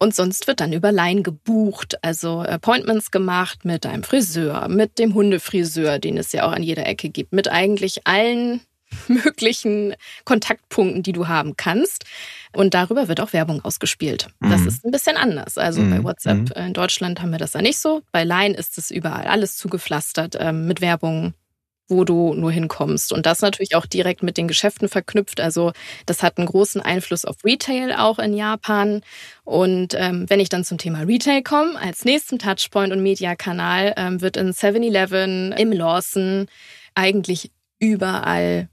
Und sonst wird dann über Line gebucht, also Appointments gemacht mit einem Friseur, mit dem Hundefriseur, den es ja auch an jeder Ecke gibt, mit eigentlich allen möglichen Kontaktpunkten, die du haben kannst. Und darüber wird auch Werbung ausgespielt. Mhm. Das ist ein bisschen anders. Also mhm. bei WhatsApp mhm. in Deutschland haben wir das ja nicht so. Bei Line ist es überall alles zugepflastert ähm, mit Werbung, wo du nur hinkommst. Und das natürlich auch direkt mit den Geschäften verknüpft. Also das hat einen großen Einfluss auf Retail auch in Japan. Und ähm, wenn ich dann zum Thema Retail komme, als nächsten Touchpoint und Mediakanal ähm, wird in seven eleven, im Lawson eigentlich überall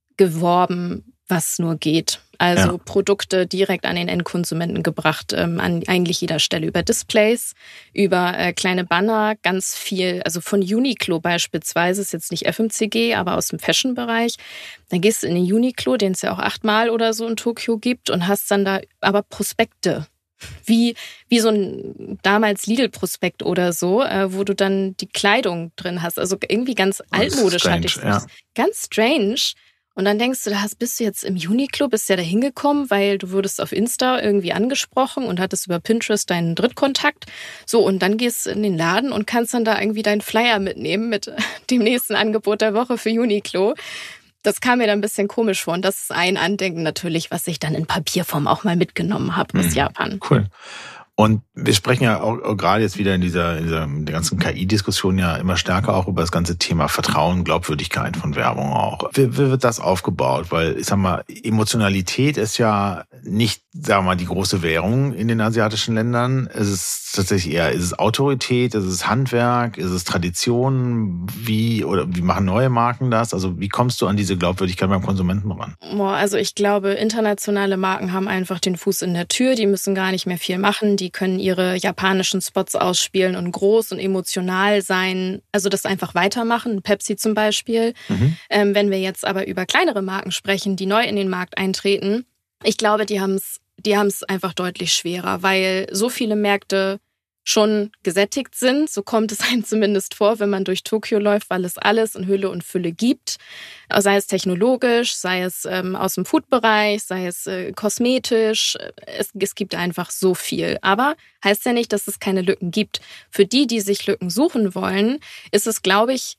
geworben, was nur geht. Also ja. Produkte direkt an den Endkonsumenten gebracht, ähm, an eigentlich jeder Stelle, über Displays, über äh, kleine Banner, ganz viel, also von Uniqlo beispielsweise, ist jetzt nicht F M C G, aber aus dem Fashion-Bereich. Dann gehst du in den Uniqlo, den es ja auch achtmal oder so in Tokio gibt, und hast dann da aber Prospekte. Wie, wie so ein damals Lidl-Prospekt oder so, äh, wo du dann die Kleidung drin hast. Also irgendwie ganz altmodisch strange, hatte ich es. Ja. Ganz strange. Und dann denkst du, da hast, bist du jetzt im Uniqlo, bist ja da hingekommen, weil du wurdest auf Insta irgendwie angesprochen und hattest über Pinterest deinen Drittkontakt. So, und dann gehst du in den Laden und kannst dann da irgendwie deinen Flyer mitnehmen mit dem nächsten Angebot der Woche für Uniqlo. Das kam mir dann ein bisschen komisch vor. Und das ist ein Andenken natürlich, was ich dann in Papierform auch mal mitgenommen habe aus mhm. Japan. Cool. Und wir sprechen ja auch, auch gerade jetzt wieder in dieser, in dieser in der ganzen K I-Diskussion ja immer stärker auch über das ganze Thema Vertrauen, Glaubwürdigkeit von Werbung auch. Wie, wie wird das aufgebaut? Weil, ich sag mal, Emotionalität ist ja nicht, sagen wir mal, die große Währung in den asiatischen Ländern. Es ist tatsächlich eher, ist es Autorität, ist es Handwerk, ist es Tradition? Wie, oder wie machen neue Marken das? Also wie kommst du an diese Glaubwürdigkeit beim Konsumenten ran? Also ich glaube, internationale Marken haben einfach den Fuß in der Tür. Die müssen gar nicht mehr viel machen. Die können ihre japanischen Spots ausspielen und groß und emotional sein. Also das einfach weitermachen. Pepsi zum Beispiel. Mhm. Ähm, wenn wir jetzt aber über kleinere Marken sprechen, die neu in den Markt eintreten, ich glaube, die haben es die haben es einfach deutlich schwerer, weil so viele Märkte schon gesättigt sind. So kommt es einem zumindest vor, wenn man durch Tokio läuft, weil es alles in Hülle und Fülle gibt. Sei es technologisch, sei es ähm, aus dem Food-Bereich, sei es äh, kosmetisch. Es, es gibt einfach so viel. Aber heißt ja nicht, dass es keine Lücken gibt. Für die, die sich Lücken suchen wollen, ist es, glaube ich,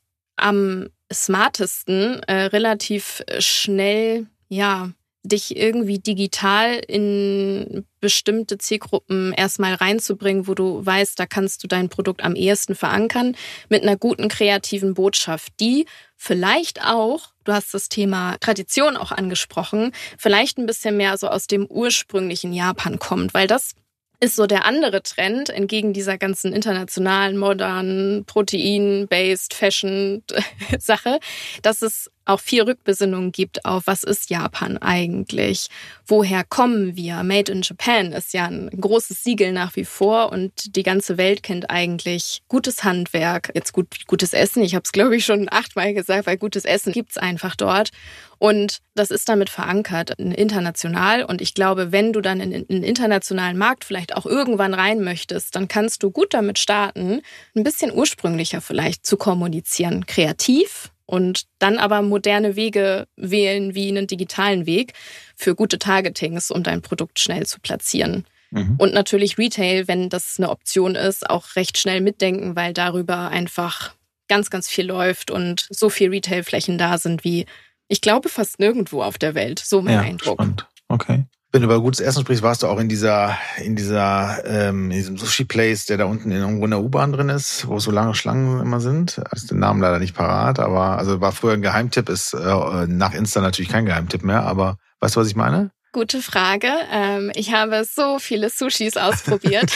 am smartesten, äh, relativ schnell, ja, dich irgendwie digital in bestimmte Zielgruppen erstmal reinzubringen, wo du weißt, da kannst du dein Produkt am ehesten verankern, mit einer guten kreativen Botschaft, die vielleicht auch, du hast das Thema Tradition auch angesprochen, vielleicht ein bisschen mehr so aus dem ursprünglichen Japan kommt, weil das ist so der andere Trend entgegen dieser ganzen internationalen, modernen, Protein-based Fashion-Sache, dass es auch viel Rückbesinnung gibt auf, was ist Japan eigentlich? Woher kommen wir? Made in Japan ist ja ein großes Siegel nach wie vor und die ganze Welt kennt eigentlich gutes Handwerk, jetzt gut, gutes Essen. Ich habe es, glaube ich, schon achtmal gesagt, weil gutes Essen gibt's einfach dort. Und das ist damit verankert, international. Und ich glaube, wenn du dann in einen internationalen Markt vielleicht auch irgendwann rein möchtest, dann kannst du gut damit starten, ein bisschen ursprünglicher vielleicht zu kommunizieren, kreativ. Und dann aber moderne Wege wählen, wie einen digitalen Weg für gute Targetings, um dein Produkt schnell zu platzieren. Mhm. Und natürlich Retail, wenn das eine Option ist, auch recht schnell mitdenken, weil darüber einfach ganz, ganz viel läuft und so viel Retailflächen da sind wie, ich glaube, fast nirgendwo auf der Welt. So mein ja, Eindruck. Spannend. Okay. Wenn du über gutes Essen sprichst, warst du auch in dieser, in dieser, ähm, in diesem Sushi-Place, der da unten in irgendwo in der U-Bahn drin ist, wo so lange Schlangen immer sind. Ich ist den Namen leider nicht parat, aber also war früher ein Geheimtipp, ist äh, nach Insta natürlich kein Geheimtipp mehr, aber weißt du, was ich meine? Gute Frage. Ähm, ich habe so viele Sushis ausprobiert.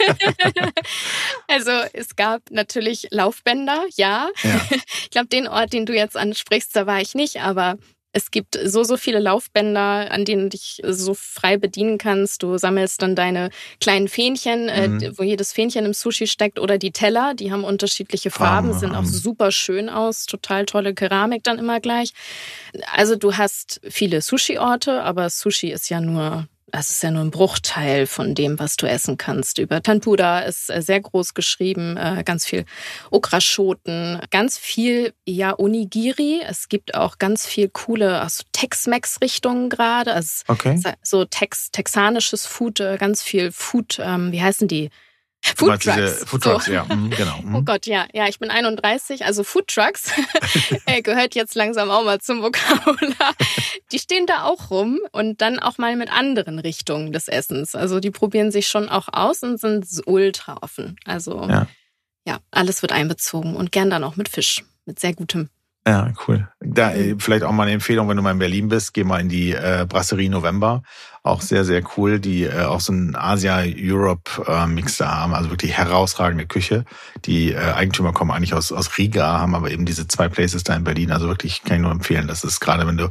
Also es gab natürlich Laufbänder, ja. ja. Ich glaube, den Ort, den du jetzt ansprichst, da war ich nicht, aber es gibt so, so viele Laufbänder, an denen du dich so frei bedienen kannst. Du sammelst dann deine kleinen Fähnchen, mhm. äh, wo jedes Fähnchen im Sushi steckt, oder die Teller, die haben unterschiedliche Farben, sehen auch super schön aus, total tolle Keramik dann immer gleich. Also du hast viele Sushi-Orte, aber Sushi ist ja nur das ist ja nur ein Bruchteil von dem, was du essen kannst. Über Tanpuda ist sehr groß geschrieben, ganz viel Okraschoten, ganz viel ja Onigiri. Es gibt auch ganz viel coole also Tex-Mex-Richtungen gerade, also okay. so Tex, texanisches Food, ganz viel Food, ähm, wie heißen die? Food Trucks. Food Trucks, so. ja, mhm, genau. Mhm. Oh Gott, ja, ja, ich bin einunddreißig, also Food Trucks gehört jetzt langsam auch mal zum Vokabular. Die stehen da auch rum und dann auch mal mit anderen Richtungen des Essens. Also die probieren sich schon auch aus und sind ultra offen. Also ja, ja alles wird einbezogen und gern dann auch mit Fisch, mit sehr gutem. Ja, cool. Da äh, vielleicht auch mal eine Empfehlung, wenn du mal in Berlin bist, geh mal in die äh, Brasserie November. Auch sehr, sehr cool, die äh, auch so einen Asia-Europe-Mix da haben, also wirklich herausragende Küche. Die äh, Eigentümer kommen eigentlich aus aus Riga, haben aber eben diese zwei Places da in Berlin. Also wirklich kann ich nur empfehlen. Das ist gerade, wenn du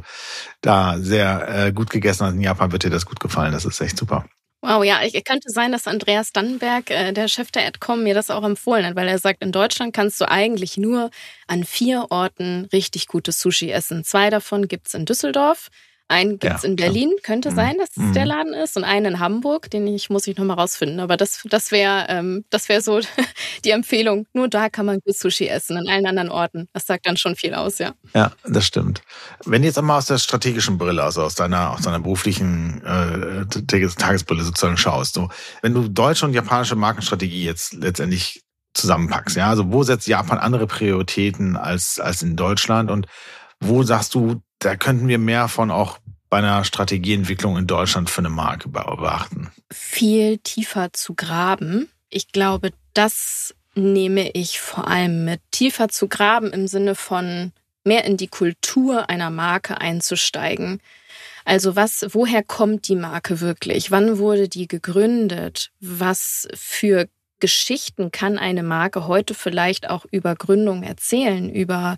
da sehr äh, gut gegessen hast in Japan, wird dir das gut gefallen. Das ist echt super. Wow, ja, ich, könnte sein, dass Andreas Dannenberg, äh, der Chef der Adcom, mir das auch empfohlen hat, weil er sagt, in Deutschland kannst du eigentlich nur an vier Orten richtig gutes Sushi essen. Zwei davon gibt's in Düsseldorf, einen gibt's ja, in Berlin, klar. Könnte mhm. sein, dass es mhm. der Laden ist, und einen in Hamburg, den ich muss ich noch mal rausfinden. Aber das, das wäre, ähm, das wäre so die Empfehlung. Nur da kann man gut Sushi essen, an allen anderen Orten. Das sagt dann schon viel aus, ja. Ja, das stimmt. Wenn du jetzt einmal aus der strategischen Brille, also aus deiner, aus deiner beruflichen äh, Tagesbrille sozusagen schaust, so, wenn du deutsche und japanische Markenstrategie jetzt letztendlich zusammenpackst, ja, also wo setzt Japan andere Prioritäten als als in Deutschland und wo sagst du, da könnten wir mehr von auch bei einer Strategieentwicklung in Deutschland für eine Marke beachten? Viel tiefer zu graben. Ich glaube, das nehme ich vor allem mit. Tiefer zu graben im Sinne von mehr in die Kultur einer Marke einzusteigen. Also was, woher kommt die Marke wirklich? Wann wurde die gegründet? Was für Geschichten kann eine Marke heute vielleicht auch über Gründung erzählen, über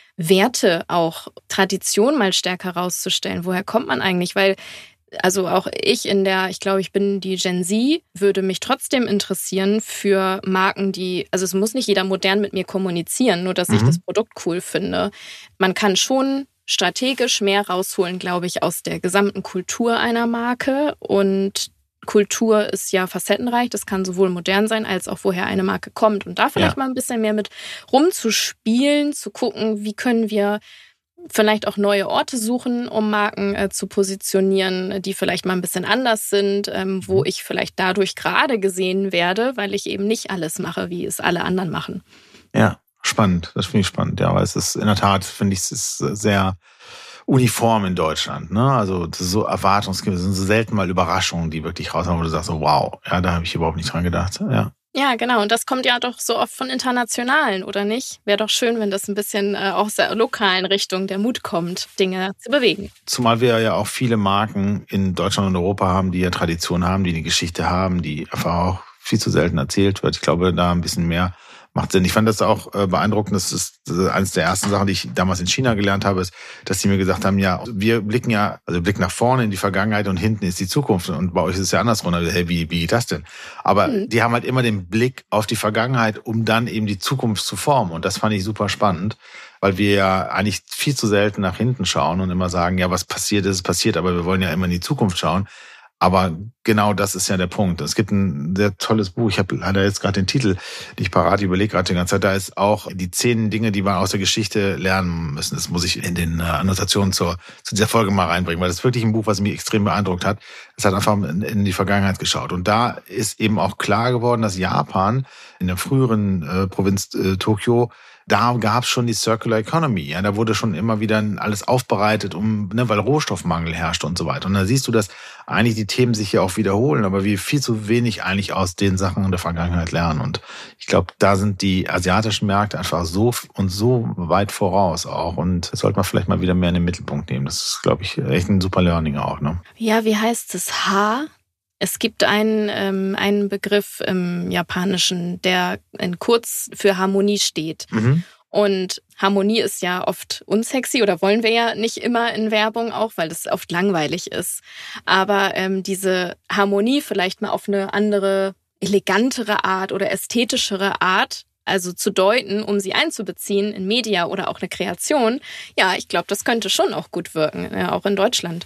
Werte auch, Tradition mal stärker rauszustellen. Woher kommt man eigentlich? Weil, also auch ich in der, ich glaube, ich bin die Gen Z, würde mich trotzdem interessieren für Marken, die, also es muss nicht jeder modern mit mir kommunizieren, nur dass mhm. ich das Produkt cool finde. Man kann schon strategisch mehr rausholen, glaube ich, aus der gesamten Kultur einer Marke, und Kultur ist ja facettenreich, das kann sowohl modern sein, als auch woher eine Marke kommt. Und da vielleicht ja. mal ein bisschen mehr mit rumzuspielen, zu gucken, wie können wir vielleicht auch neue Orte suchen, um Marken äh, zu positionieren, die vielleicht mal ein bisschen anders sind, ähm, wo ich vielleicht dadurch gerade gesehen werde, weil ich eben nicht alles mache, wie es alle anderen machen. Ja, spannend. Das finde ich spannend. Ja, weil es ist in der Tat, finde ich, es ist sehr uniform in Deutschland, ne? Also das ist so erwartungsgemäß, es sind so selten mal Überraschungen, die wirklich rauskommen, wo du sagst, so, wow, ja, da habe ich überhaupt nicht dran gedacht. Ja. Ja, genau. Und das kommt ja doch so oft von Internationalen, oder nicht? Wäre doch schön, wenn das ein bisschen äh, aus der lokalen Richtung der Mut kommt, Dinge zu bewegen. Zumal wir ja auch viele Marken in Deutschland und Europa haben, die ja Tradition haben, die eine Geschichte haben, die einfach auch viel zu selten erzählt wird. Ich glaube, da ein bisschen mehr macht Sinn. Ich fand das auch beeindruckend. Das ist eines der ersten Sachen, die ich damals in China gelernt habe, ist, dass sie mir gesagt haben, ja, wir blicken ja, also wir blicken nach vorne in die Vergangenheit und hinten ist die Zukunft. Und bei euch ist es ja andersrum. Also, hey, wie, wie geht das denn? Aber mhm. die haben halt immer den Blick auf die Vergangenheit, um dann eben die Zukunft zu formen. Und das fand ich super spannend, weil wir ja eigentlich viel zu selten nach hinten schauen und immer sagen, ja, was passiert ist, ist passiert, aber wir wollen ja immer in die Zukunft schauen. Aber genau das ist ja der Punkt. Es gibt ein sehr tolles Buch, ich habe leider jetzt gerade den Titel nicht parat, ich überlege gerade die ganze Zeit, da ist auch die zehn Dinge, die wir aus der Geschichte lernen müssen. Das muss ich in den Annotationen zur, zu dieser Folge mal reinbringen, weil das ist wirklich ein Buch, was mich extrem beeindruckt hat. Es hat einfach in, in die Vergangenheit geschaut. Und da ist eben auch klar geworden, dass Japan in der früheren äh, Provinz äh, Tokio, da gab es schon die Circular Economy. Ja, da wurde schon immer wieder alles aufbereitet, um, ne, weil Rohstoffmangel herrschte und so weiter. Und da siehst du, dass eigentlich die Themen sich ja auch wiederholen, aber wir viel zu wenig eigentlich aus den Sachen in der Vergangenheit lernen. Und ich glaube, da sind die asiatischen Märkte einfach so und so weit voraus auch. Und das sollte man vielleicht mal wieder mehr in den Mittelpunkt nehmen. Das ist, glaube ich, echt ein super Learning auch. Ne? Ja, wie heißt es? H? Es gibt einen, ähm, einen Begriff im Japanischen, der in kurz für Harmonie steht. Mhm. Und Harmonie ist ja oft unsexy, oder wollen wir ja nicht immer in Werbung auch, weil das oft langweilig ist. Aber ähm, diese Harmonie vielleicht mal auf eine andere, elegantere Art oder ästhetischere Art, also zu deuten, um sie einzubeziehen in Media oder auch eine Kreation, ja, ich glaube, das könnte schon auch gut wirken, ja, auch in Deutschland.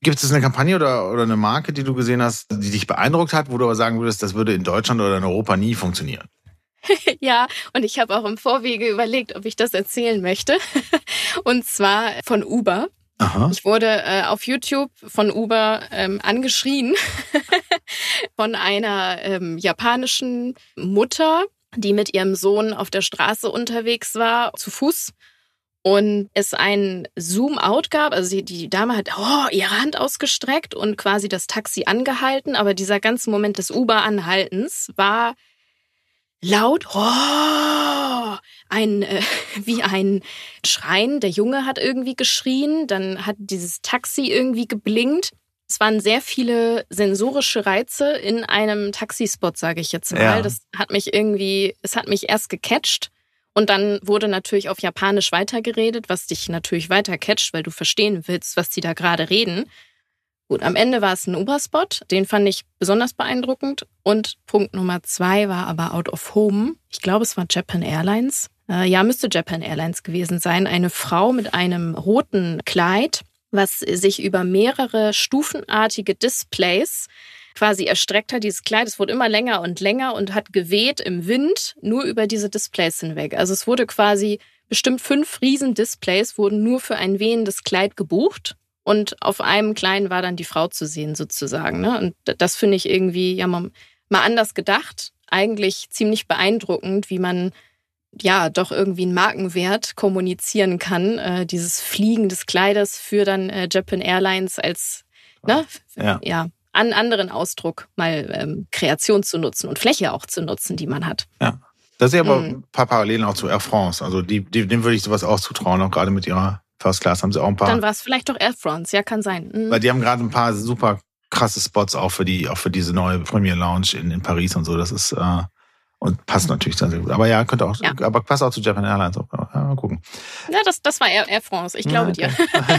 Gibt es eine Kampagne oder, oder eine Marke, die du gesehen hast, die dich beeindruckt hat, wo du aber sagen würdest, das würde in Deutschland oder in Europa nie funktionieren? Ja, und ich habe auch im Vorwege überlegt, ob ich das erzählen möchte. Und zwar von Uber. Aha. Ich wurde äh, auf YouTube von Uber ähm, angeschrien von einer ähm, japanischen Mutter, die mit ihrem Sohn auf der Straße unterwegs war, zu Fuß. Und es ein Zoom-out gab, also die, die Dame hat oh, ihre Hand ausgestreckt und quasi das Taxi angehalten, aber dieser ganze Moment des Uber-Anhaltens war laut, oh, ein äh, wie ein Schreien. Der Junge hat irgendwie geschrien, dann hat dieses Taxi irgendwie geblinkt. Es waren sehr viele sensorische Reize in einem Taxispot, sage ich jetzt mal. Ja. Das hat mich irgendwie, es hat mich erst gecatcht. Und dann wurde natürlich auf Japanisch weitergeredet, was dich natürlich weiter catcht, weil du verstehen willst, was die da gerade reden. Gut, am Ende war es ein Uber-Spot, den fand ich besonders beeindruckend. Und Punkt Nummer zwei war aber Out of Home. Ich glaube, es war Japan Airlines. Äh, ja, müsste Japan Airlines gewesen sein. Eine Frau mit einem roten Kleid, was sich über mehrere stufenartige Displays quasi erstreckt hat, dieses Kleid. Es wurde immer länger und länger und hat geweht im Wind nur über diese Displays hinweg. Also es wurde quasi bestimmt fünf riesen Displays wurden nur für ein wehendes Kleid gebucht und auf einem kleinen war dann die Frau zu sehen sozusagen. Ne? Und das finde ich irgendwie ja mal, mal anders gedacht. Eigentlich ziemlich beeindruckend, wie man ja doch irgendwie einen Markenwert kommunizieren kann. Äh, dieses Fliegen des Kleides für dann äh, Japan Airlines als ne? Ja. ja an anderen Ausdruck mal ähm, Kreation zu nutzen und Fläche auch zu nutzen, die man hat. Ja, da sehe ich aber Mhm. ein paar Parallelen auch zu Air France. Also die, die, dem würde ich sowas auch zutrauen, auch gerade mit ihrer First Class haben sie auch ein paar. Dann war es vielleicht doch Air France, ja, kann sein. Mhm. Weil die haben gerade ein paar super krasse Spots auch für die, auch für diese neue Premier Lounge in, in Paris und so. Das ist äh, und passt natürlich dann sehr gut. Aber ja, könnte auch, Ja. aber passt auch zu Japan Airlines. Auch. Ja, mal gucken. Ja, das, das war Air, Air France, ich glaube Ja, dir.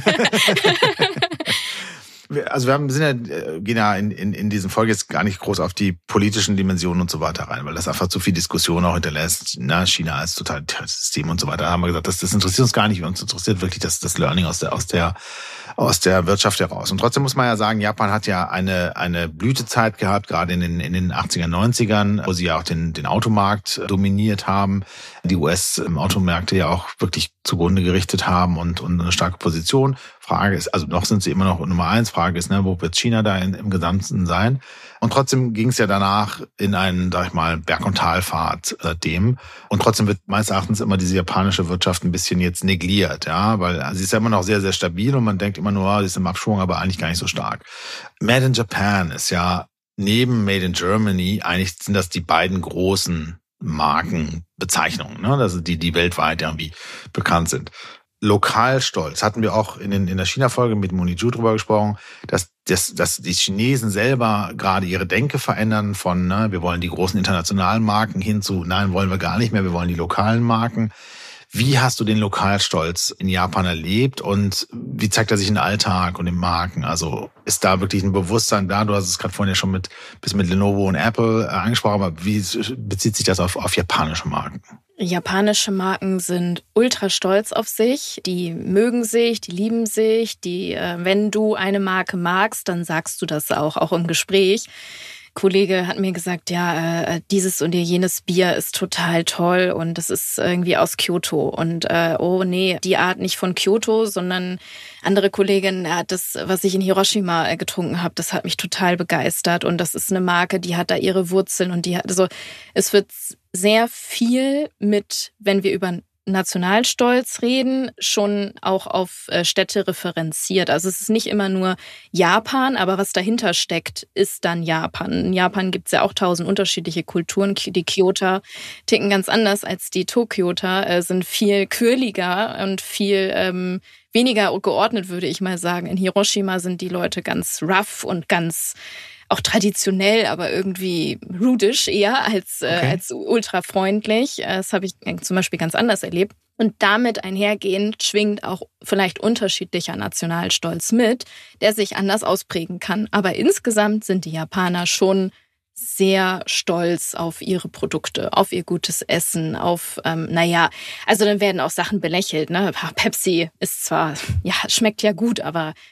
Also wir haben, sind ja, gehen ja in, in, in diesen Folge jetzt gar nicht groß auf die politischen Dimensionen und so weiter rein, weil das einfach zu viel Diskussion auch hinterlässt. Na, China ist total das System und so weiter. Da haben wir gesagt, das, das interessiert uns gar nicht. Uns interessiert wirklich das, das Learning aus der, aus der, aus der Wirtschaft heraus. Und trotzdem muss man ja sagen, Japan hat ja eine, eine Blütezeit gehabt, gerade in den, in den achtziger, neunzigern, wo sie ja auch den, den Automarkt dominiert haben, die U S-Automärkte ja auch wirklich zugrunde gerichtet haben und, und eine starke Position. Frage ist, also noch sind sie immer noch Nummer eins. Frage ist, ne, wo wird China da in, im Gesamten sein? Und trotzdem ging es ja danach in einen, sag ich mal, Berg- und Talfahrt seitdem. Und trotzdem wird meines Erachtens immer diese japanische Wirtschaft ein bisschen jetzt negliert, ja, weil sie ist ja immer noch sehr, sehr stabil und man denkt immer nur, sie ist im Abschwung, aber eigentlich gar nicht so stark. Made in Japan ist ja neben Made in Germany, eigentlich sind das die beiden großen Markenbezeichnungen, ne, also die, die weltweit irgendwie bekannt sind. Lokalstolz hatten wir auch in, den, in der China-Folge mit Moni Zhu drüber gesprochen, dass, dass, dass die Chinesen selber gerade ihre Denke verändern von, ne, wir wollen die großen internationalen Marken hin zu, nein, wollen wir gar nicht mehr, wir wollen die lokalen Marken. Wie hast du den Lokalstolz in Japan erlebt und wie zeigt er sich im Alltag und im Marken? Also ist da wirklich ein Bewusstsein da? Du hast es gerade vorhin ja schon mit, bis mit Lenovo und Apple angesprochen, aber wie bezieht sich das auf, auf japanische Marken? Japanische Marken sind ultra stolz auf sich. Die mögen sich, die lieben sich. Die, äh, wenn du eine Marke magst, dann sagst du das auch, auch im Gespräch. Kollege hat mir gesagt, ja, äh, dieses und jenes Bier ist total toll und das ist irgendwie aus Kyoto. Und äh, oh nee, die Art nicht von Kyoto, sondern andere Kollegin hat das, was ich in Hiroshima äh, getrunken habe, das hat mich total begeistert. Und das ist eine Marke, die hat da ihre Wurzeln und die hat, also es wird sehr viel mit, wenn wir über Nationalstolz reden, schon auch auf Städte referenziert. Also es ist nicht immer nur Japan, aber was dahinter steckt, ist dann Japan. In Japan gibt es ja auch tausend unterschiedliche Kulturen. Die Kyoter ticken ganz anders als die Tokyoter, sind viel quirliger und viel ähm, weniger geordnet, würde ich mal sagen. In Hiroshima sind die Leute ganz rough und ganz auch traditionell, aber irgendwie rudisch eher als, äh, okay. als ultra freundlich. Das habe ich zum Beispiel ganz anders erlebt. Und damit einhergehend schwingt auch vielleicht unterschiedlicher Nationalstolz mit, der sich anders ausprägen kann. Aber insgesamt sind die Japaner schon sehr stolz auf ihre Produkte, auf ihr gutes Essen, auf, ähm, naja, also dann werden auch Sachen belächelt, ne? Pepsi ist zwar, ja, schmeckt ja gut, aber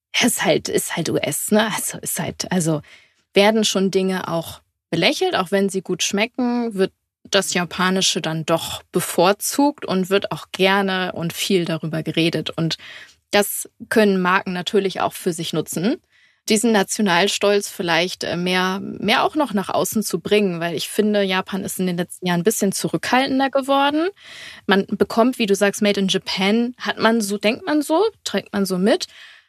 Es ist halt, ist halt U S, ne? Also ist halt, also werden schon Dinge auch belächelt, auch wenn sie gut schmecken, wird das Japanische dann doch bevorzugt und wird auch gerne und viel darüber geredet. Und das können Marken natürlich auch für sich nutzen, diesen Nationalstolz vielleicht mehr, mehr auch noch nach außen zu bringen, weil ich finde, Japan ist in den letzten Jahren ein bisschen zurückhaltender geworden. Man bekommt, wie du sagst, Made in Japan, hat man so, denkt man so, trägt man so mit.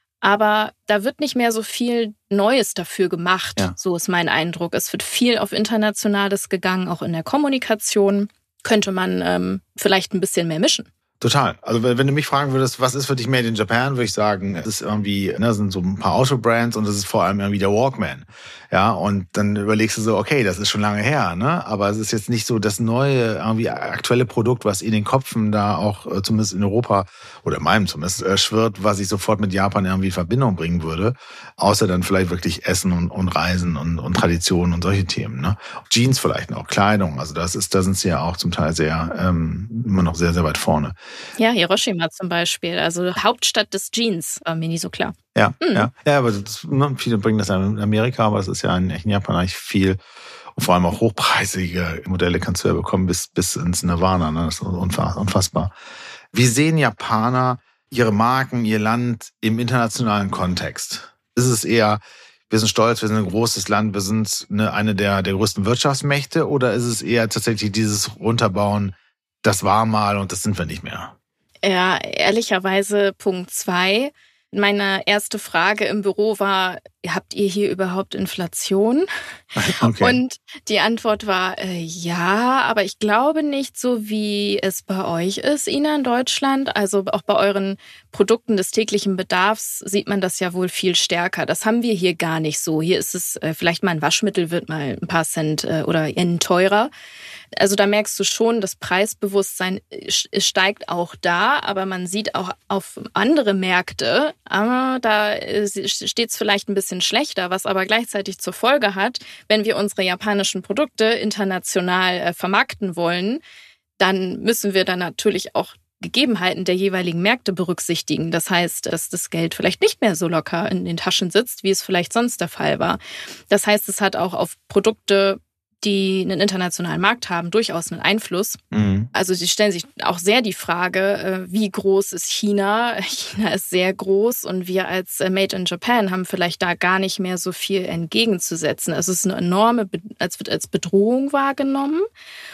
Aber da wird nicht mehr so viel Neues dafür gemacht, ja. So ist mein Eindruck. Es wird viel auf Internationales gegangen, auch in der Kommunikation. Könnte man ähm, vielleicht ein bisschen mehr mischen. Total. Also wenn du mich fragen würdest, was ist für dich Made in Japan, würde ich sagen, es ist irgendwie, ne, sind so ein paar Autobrands und es ist vor allem irgendwie der Walkman. Ja, und dann überlegst du so, okay, das ist schon lange her, ne? Aber es ist jetzt nicht so das neue, irgendwie aktuelle Produkt, was in den Köpfen da auch, zumindest in Europa, oder in meinem zumindest, schwirrt, was ich sofort mit Japan irgendwie in Verbindung bringen würde. Außer dann vielleicht wirklich Essen und, und Reisen und, und Traditionen und solche Themen, ne? Jeans vielleicht noch, Kleidung. Also das ist, da sind sie ja auch zum Teil sehr, ähm, immer noch sehr, sehr weit vorne. Ja, Hiroshima zum Beispiel, also Hauptstadt des Jeans, war mir nie so klar. Ja, mhm. ja, ja, aber das, ne, viele bringen das in Amerika, aber das ist ja in, in Japan eigentlich viel, und vor allem auch hochpreisige Modelle kannst du ja bekommen bis, bis ins Nirvana, ne? Das ist unfassbar. Wie sehen Japaner ihre Marken, ihr Land im internationalen Kontext? Ist es eher, wir sind stolz, wir sind ein großes Land, wir sind eine, eine der, der größten Wirtschaftsmächte, oder ist es eher tatsächlich dieses Runterbauen, das war mal und das sind wir nicht mehr? Ja, ehrlicherweise Punkt zwei. Meine erste Frage im Büro war, habt ihr hier überhaupt Inflation? Okay. Und die Antwort war, äh, ja, aber ich glaube nicht so, wie es bei euch ist, Ina, in Deutschland. Also auch bei euren Produkten des täglichen Bedarfs sieht man das ja wohl viel stärker. Das haben wir hier gar nicht so. Hier ist es, äh, vielleicht mal ein Waschmittel wird mal ein paar Cent äh, oder Yen teurer. Also da merkst du schon, das Preisbewusstsein steigt auch da, aber man sieht auch auf andere Märkte, aber da steht es vielleicht ein bisschen schlechter, was aber gleichzeitig zur Folge hat, wenn wir unsere japanischen Produkte international vermarkten wollen, dann müssen wir dann natürlich auch Gegebenheiten der jeweiligen Märkte berücksichtigen. Das heißt, dass das Geld vielleicht nicht mehr so locker in den Taschen sitzt, wie es vielleicht sonst der Fall war. Das heißt, es hat auch auf Produkte, die einen internationalen Markt haben, durchaus einen Einfluss. Mhm. Also sie stellen sich auch sehr die Frage, wie groß ist China? China ist sehr groß und wir als Made in Japan haben vielleicht da gar nicht mehr so viel entgegenzusetzen. Also es ist eine enorme, es wird als Bedrohung wahrgenommen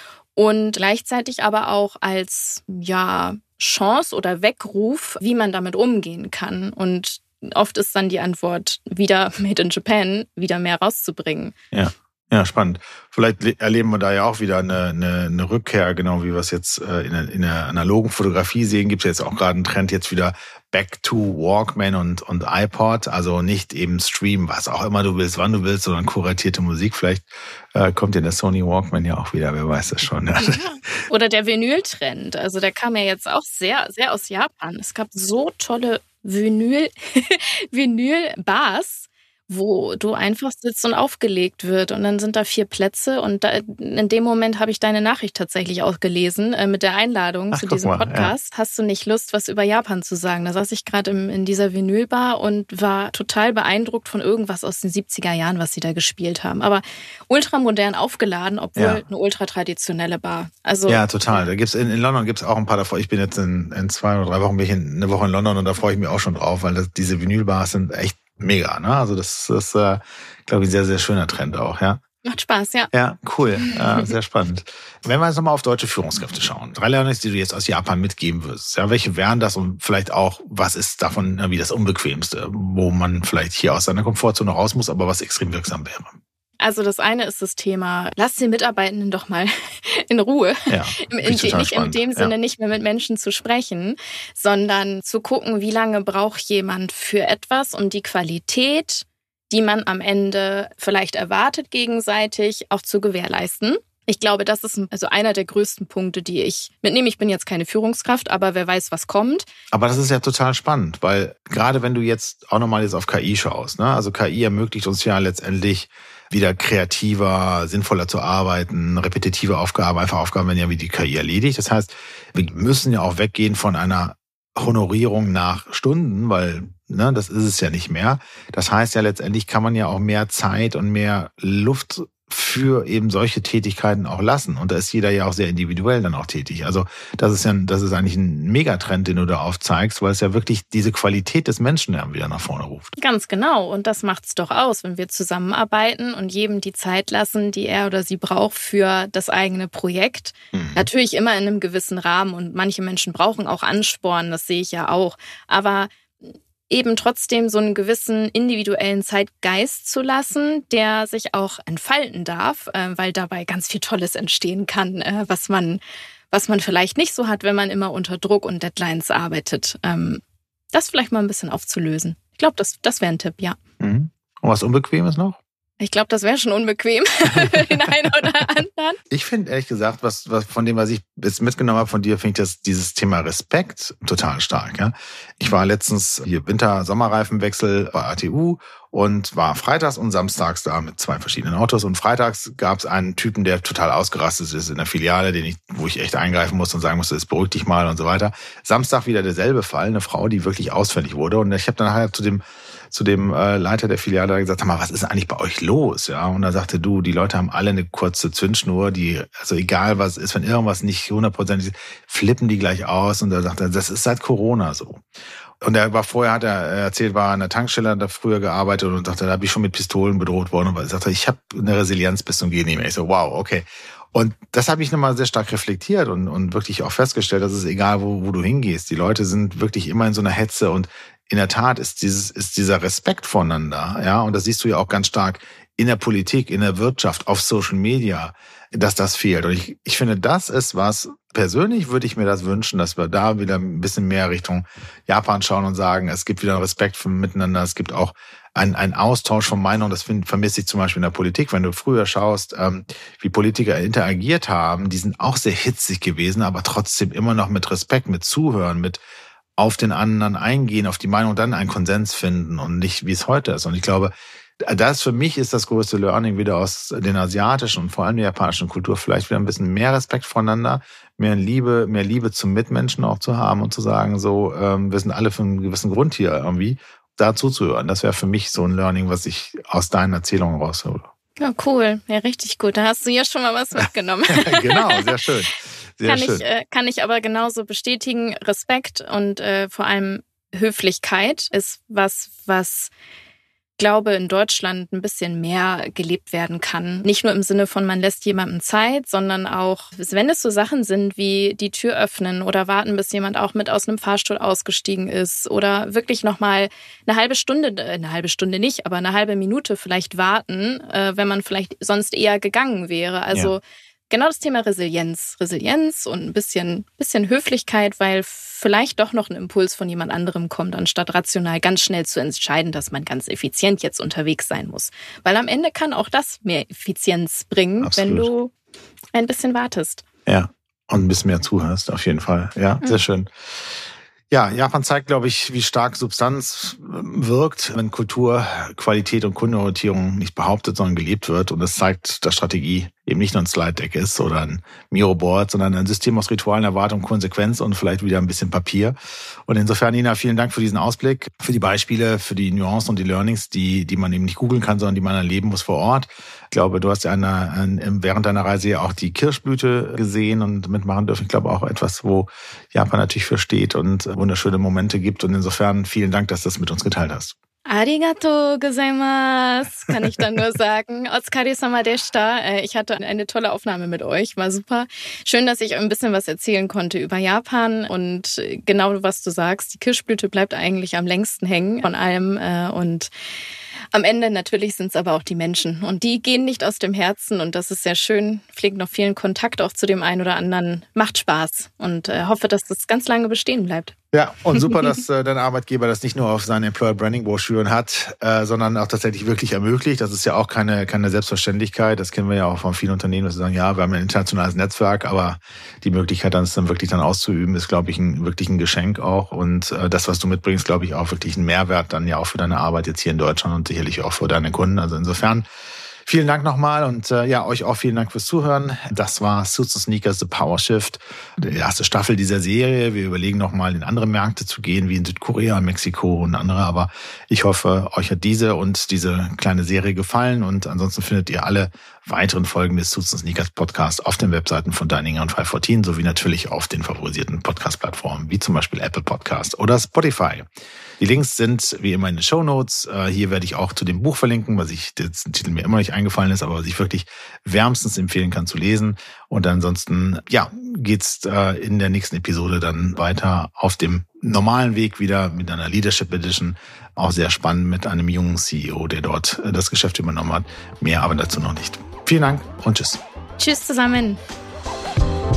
und gleichzeitig aber auch als, ja, Chance oder Weckruf, wie man damit umgehen kann. Und oft ist dann die Antwort, wieder Made in Japan, wieder mehr rauszubringen. Ja. Ja, spannend. Vielleicht erleben wir da ja auch wieder eine, eine, eine Rückkehr, genau wie wir es jetzt in der, in der analogen Fotografie sehen. Gibt es jetzt auch gerade einen Trend jetzt wieder back to Walkman und, und iPod. Also nicht eben Stream, was auch immer du willst, wann du willst, sondern kuratierte Musik. Vielleicht äh, kommt ja der Sony Walkman ja auch wieder, wer weiß das schon. Ja. Ja. Oder der Vinyl-Trend. Also der kam ja jetzt auch sehr, sehr aus Japan. Es gab so tolle Vinyl, Vinyl-Bars, wo du einfach sitzt und aufgelegt wird und dann sind da vier Plätze und da, in dem Moment habe ich deine Nachricht tatsächlich auch gelesen äh, mit der Einladung Ach, zu diesem mal, Podcast. Ja. Hast du nicht Lust, was über Japan zu sagen? Da saß ich gerade in dieser Vinylbar und war total beeindruckt von irgendwas aus den siebziger Jahren, was sie da gespielt haben. Aber ultramodern aufgeladen, obwohl ja. eine ultra-traditionelle Bar. Also, ja, total. Da gibt's in, in London gibt's auch ein paar davor. Ich bin jetzt in, in zwei oder drei Wochen bin ich in, eine Woche in London und da freue ich mich auch schon drauf, weil das, diese Vinylbars sind echt mega, ne? Also das ist, äh, glaube ich, ein sehr, sehr schöner Trend auch, ja. Macht Spaß, ja. Ja, cool. Äh, sehr spannend. Wenn wir jetzt nochmal auf deutsche Führungskräfte schauen, drei Learnings, die du jetzt aus Japan mitgeben würdest, ja, welche wären das und vielleicht auch, was ist davon irgendwie das Unbequemste, wo man vielleicht hier aus seiner Komfortzone raus muss, aber was extrem wirksam wäre? Also das eine ist das Thema, lass die Mitarbeitenden doch mal in Ruhe. Ja, in, in, nicht in dem Sinne ja. nicht mehr mit Menschen zu sprechen, sondern zu gucken, wie lange braucht jemand für etwas, um die Qualität, die man am Ende vielleicht erwartet gegenseitig, auch zu gewährleisten. Ich glaube, das ist also einer der größten Punkte, die ich mitnehme. Ich bin jetzt keine Führungskraft, aber wer weiß, was kommt. Aber das ist ja total spannend, weil gerade wenn du jetzt auch nochmal jetzt auf K I schaust, ne? Also K I ermöglicht uns ja letztendlich wieder kreativer, sinnvoller zu arbeiten, repetitive Aufgaben, einfach Aufgaben werden ja wie die K I erledigt. Das heißt, wir müssen ja auch weggehen von einer Honorierung nach Stunden, weil ne, das ist es ja nicht mehr. Das heißt ja letztendlich kann man ja auch mehr Zeit und mehr Luft für eben solche Tätigkeiten auch lassen. Und da ist jeder ja auch sehr individuell dann auch tätig. Also das ist ja, das ist eigentlich ein Megatrend, den du da aufzeigst, weil es ja wirklich diese Qualität des Menschen ja wieder nach vorne ruft. Ganz genau. Und das macht's doch aus, wenn wir zusammenarbeiten und jedem die Zeit lassen, die er oder sie braucht für das eigene Projekt. Mhm. Natürlich immer in einem gewissen Rahmen. Und manche Menschen brauchen auch Ansporn, das sehe ich ja auch. Aber eben trotzdem so einen gewissen individuellen Zeitgeist zu lassen, der sich auch entfalten darf, weil dabei ganz viel Tolles entstehen kann, was man, was man vielleicht nicht so hat, wenn man immer unter Druck und Deadlines arbeitet. Das vielleicht mal ein bisschen aufzulösen. Ich glaube, das, das wäre ein Tipp, ja. Mhm. Und was Unbequemes noch? Ich glaube, das wäre schon unbequem für den einen oder anderen. Ich finde ehrlich gesagt, was, was von dem, was ich jetzt mitgenommen habe von dir, finde ich das, dieses Thema Respekt total stark. Ja? Ich war letztens hier Winter-Sommerreifenwechsel bei A T U und war freitags und samstags da mit zwei verschiedenen Autos. Und freitags gab es einen Typen, der total ausgerastet ist in der Filiale, den ich, wo ich echt eingreifen musste und sagen musste, jetzt beruhig dich mal und so weiter. Samstag wieder derselbe Fall, eine Frau, die wirklich ausfällig wurde. Und ich habe dann halt zu dem zu dem äh, Leiter der Filiale gesagt, sag mal, was ist eigentlich bei euch los? Ja, und er sagte, du, die Leute haben alle eine kurze Zündschnur, die, also egal was ist, wenn irgendwas nicht hundertprozentig ist, flippen die gleich aus. Und er sagte, das ist seit Corona so. Und er war vorher, hat er erzählt, war an der Tankstelle, hat er früher gearbeitet und sagte, da bin ich schon mit Pistolen bedroht worden. Und er sagte, ich habe eine Resilienz bis zum Gehen nicht mehr. Ich so, wow, okay. Und das habe ich nochmal sehr stark reflektiert und, und wirklich auch festgestellt, dass es egal, wo, wo du hingehst. Die Leute sind wirklich immer in so einer Hetze und in der Tat ist dieses, ist dieser Respekt voneinander, ja. Und das siehst du ja auch ganz stark in der Politik, in der Wirtschaft, auf Social Media, dass das fehlt. Und ich, ich finde, das ist was, persönlich würde ich mir das wünschen, dass wir da wieder ein bisschen mehr Richtung Japan schauen und sagen, es gibt wieder Respekt für miteinander, es gibt auch ein, ein Austausch von Meinungen, das find, vermisse ich zum Beispiel in der Politik. Wenn du früher schaust, ähm, wie Politiker interagiert haben, die sind auch sehr hitzig gewesen, aber trotzdem immer noch mit Respekt, mit Zuhören, mit auf den anderen eingehen, auf die Meinung, dann einen Konsens finden und nicht, wie es heute ist. Und ich glaube, das für mich ist das größte Learning wieder aus den asiatischen und vor allem der japanischen Kultur, vielleicht wieder ein bisschen mehr Respekt voneinander, mehr Liebe, mehr Liebe zum Mitmenschen auch zu haben und zu sagen, so, ähm, wir sind alle für einen gewissen Grund hier irgendwie, da zuzuhören. Das wäre für mich so ein Learning, was ich aus deinen Erzählungen raushole. Ja, cool. Ja, richtig gut. Da hast du ja schon mal was mitgenommen. Genau, sehr schön. Sehr kann schön. ich äh, kann ich aber genauso bestätigen. Respekt und äh, vor allem Höflichkeit ist was, was glaube in Deutschland ein bisschen mehr gelebt werden kann. Nicht nur im Sinne von, man lässt jemandem Zeit, sondern auch, wenn es so Sachen sind wie die Tür öffnen oder warten, bis jemand auch mit aus einem Fahrstuhl ausgestiegen ist oder wirklich nochmal eine halbe Stunde, eine halbe Stunde nicht, aber eine halbe Minute vielleicht warten, äh, wenn man vielleicht sonst eher gegangen wäre. Also ja. Genau das Thema Resilienz. Resilienz und ein bisschen, bisschen Höflichkeit, weil vielleicht doch noch ein Impuls von jemand anderem kommt, anstatt rational ganz schnell zu entscheiden, dass man ganz effizient jetzt unterwegs sein muss. Weil am Ende kann auch das mehr Effizienz bringen, Absolut. Wenn du ein bisschen wartest. Ja, und ein bisschen mehr zuhörst, auf jeden Fall. Ja, mhm. Sehr schön. Ja, Japan zeigt, glaube ich, wie stark Substanz wirkt, wenn Kultur, Qualität und Kundenorientierung nicht behauptet, sondern gelebt wird. Und das zeigt, dass Strategie eben nicht nur ein Slide-Deck ist oder ein Miro-Board, sondern ein System aus Ritualen, Erwartung, Konsequenz und vielleicht wieder ein bisschen Papier. Und insofern, Nina, vielen Dank für diesen Ausblick, für die Beispiele, für die Nuancen und die Learnings, die die man eben nicht googeln kann, sondern die man erleben muss vor Ort. Ich glaube, du hast ja eine, eine, während deiner Reise ja auch die Kirschblüte gesehen und mitmachen dürfen. Ich glaube auch etwas, wo Japan natürlich für steht und wunderschöne Momente gibt. Und insofern vielen Dank, dass du das mit uns geteilt hast. Arigatou gozaimasu, kann ich dann nur sagen. Otsukare-sama deshita. Ich hatte eine tolle Aufnahme mit euch, war super. Schön, dass ich ein bisschen was erzählen konnte über Japan und genau was du sagst, die Kirschblüte bleibt eigentlich am längsten hängen von allem und am Ende natürlich sind es aber auch die Menschen und die gehen nicht aus dem Herzen und das ist sehr schön. Pflegt noch vielen Kontakt auch zu dem einen oder anderen. Macht Spaß und äh, hoffe, dass das ganz lange bestehen bleibt. Ja, und super, dass äh, dein Arbeitgeber das nicht nur auf seine Employer Branding Broschüren hat, äh, sondern auch tatsächlich wirklich ermöglicht. Das ist ja auch keine keine Selbstverständlichkeit. Das kennen wir ja auch von vielen Unternehmen, dass sie sagen, ja, wir haben ein internationales Netzwerk, aber die Möglichkeit, dann es dann wirklich dann auszuüben, ist, glaube ich, ein, wirklich ein Geschenk auch. Und äh, das, was du mitbringst, glaube ich, auch wirklich ein Mehrwert dann ja auch für deine Arbeit jetzt hier in Deutschland und sicherlich auch für deine Kunden. Also insofern Vielen Dank nochmal und äh, ja, euch auch vielen Dank fürs Zuhören. Das war Suits and Sneakers, The Power Shift, die erste Staffel dieser Serie. Wir überlegen nochmal, in andere Märkte zu gehen, wie in Südkorea, Mexiko und andere. Aber ich hoffe, euch hat diese und diese kleine Serie gefallen. Und ansonsten findet ihr alle weiteren Folgen des Suits and Sneakers Podcasts auf den Webseiten von Dining und fünf vierzehn sowie natürlich auf den favorisierten Podcast-Plattformen wie zum Beispiel Apple Podcast oder Spotify. Die Links sind wie immer in den Shownotes. Hier werde ich auch zu dem Buch verlinken, was ich, dessen Titel mir immer nicht eingefallen ist, aber was ich wirklich wärmstens empfehlen kann zu lesen. Und ansonsten, ja, geht's in der nächsten Episode dann weiter auf dem normalen Weg wieder mit einer Leadership Edition. Auch sehr spannend mit einem jungen C E O, der dort das Geschäft übernommen hat. Mehr aber dazu noch nicht. Vielen Dank und tschüss. Tschüss zusammen.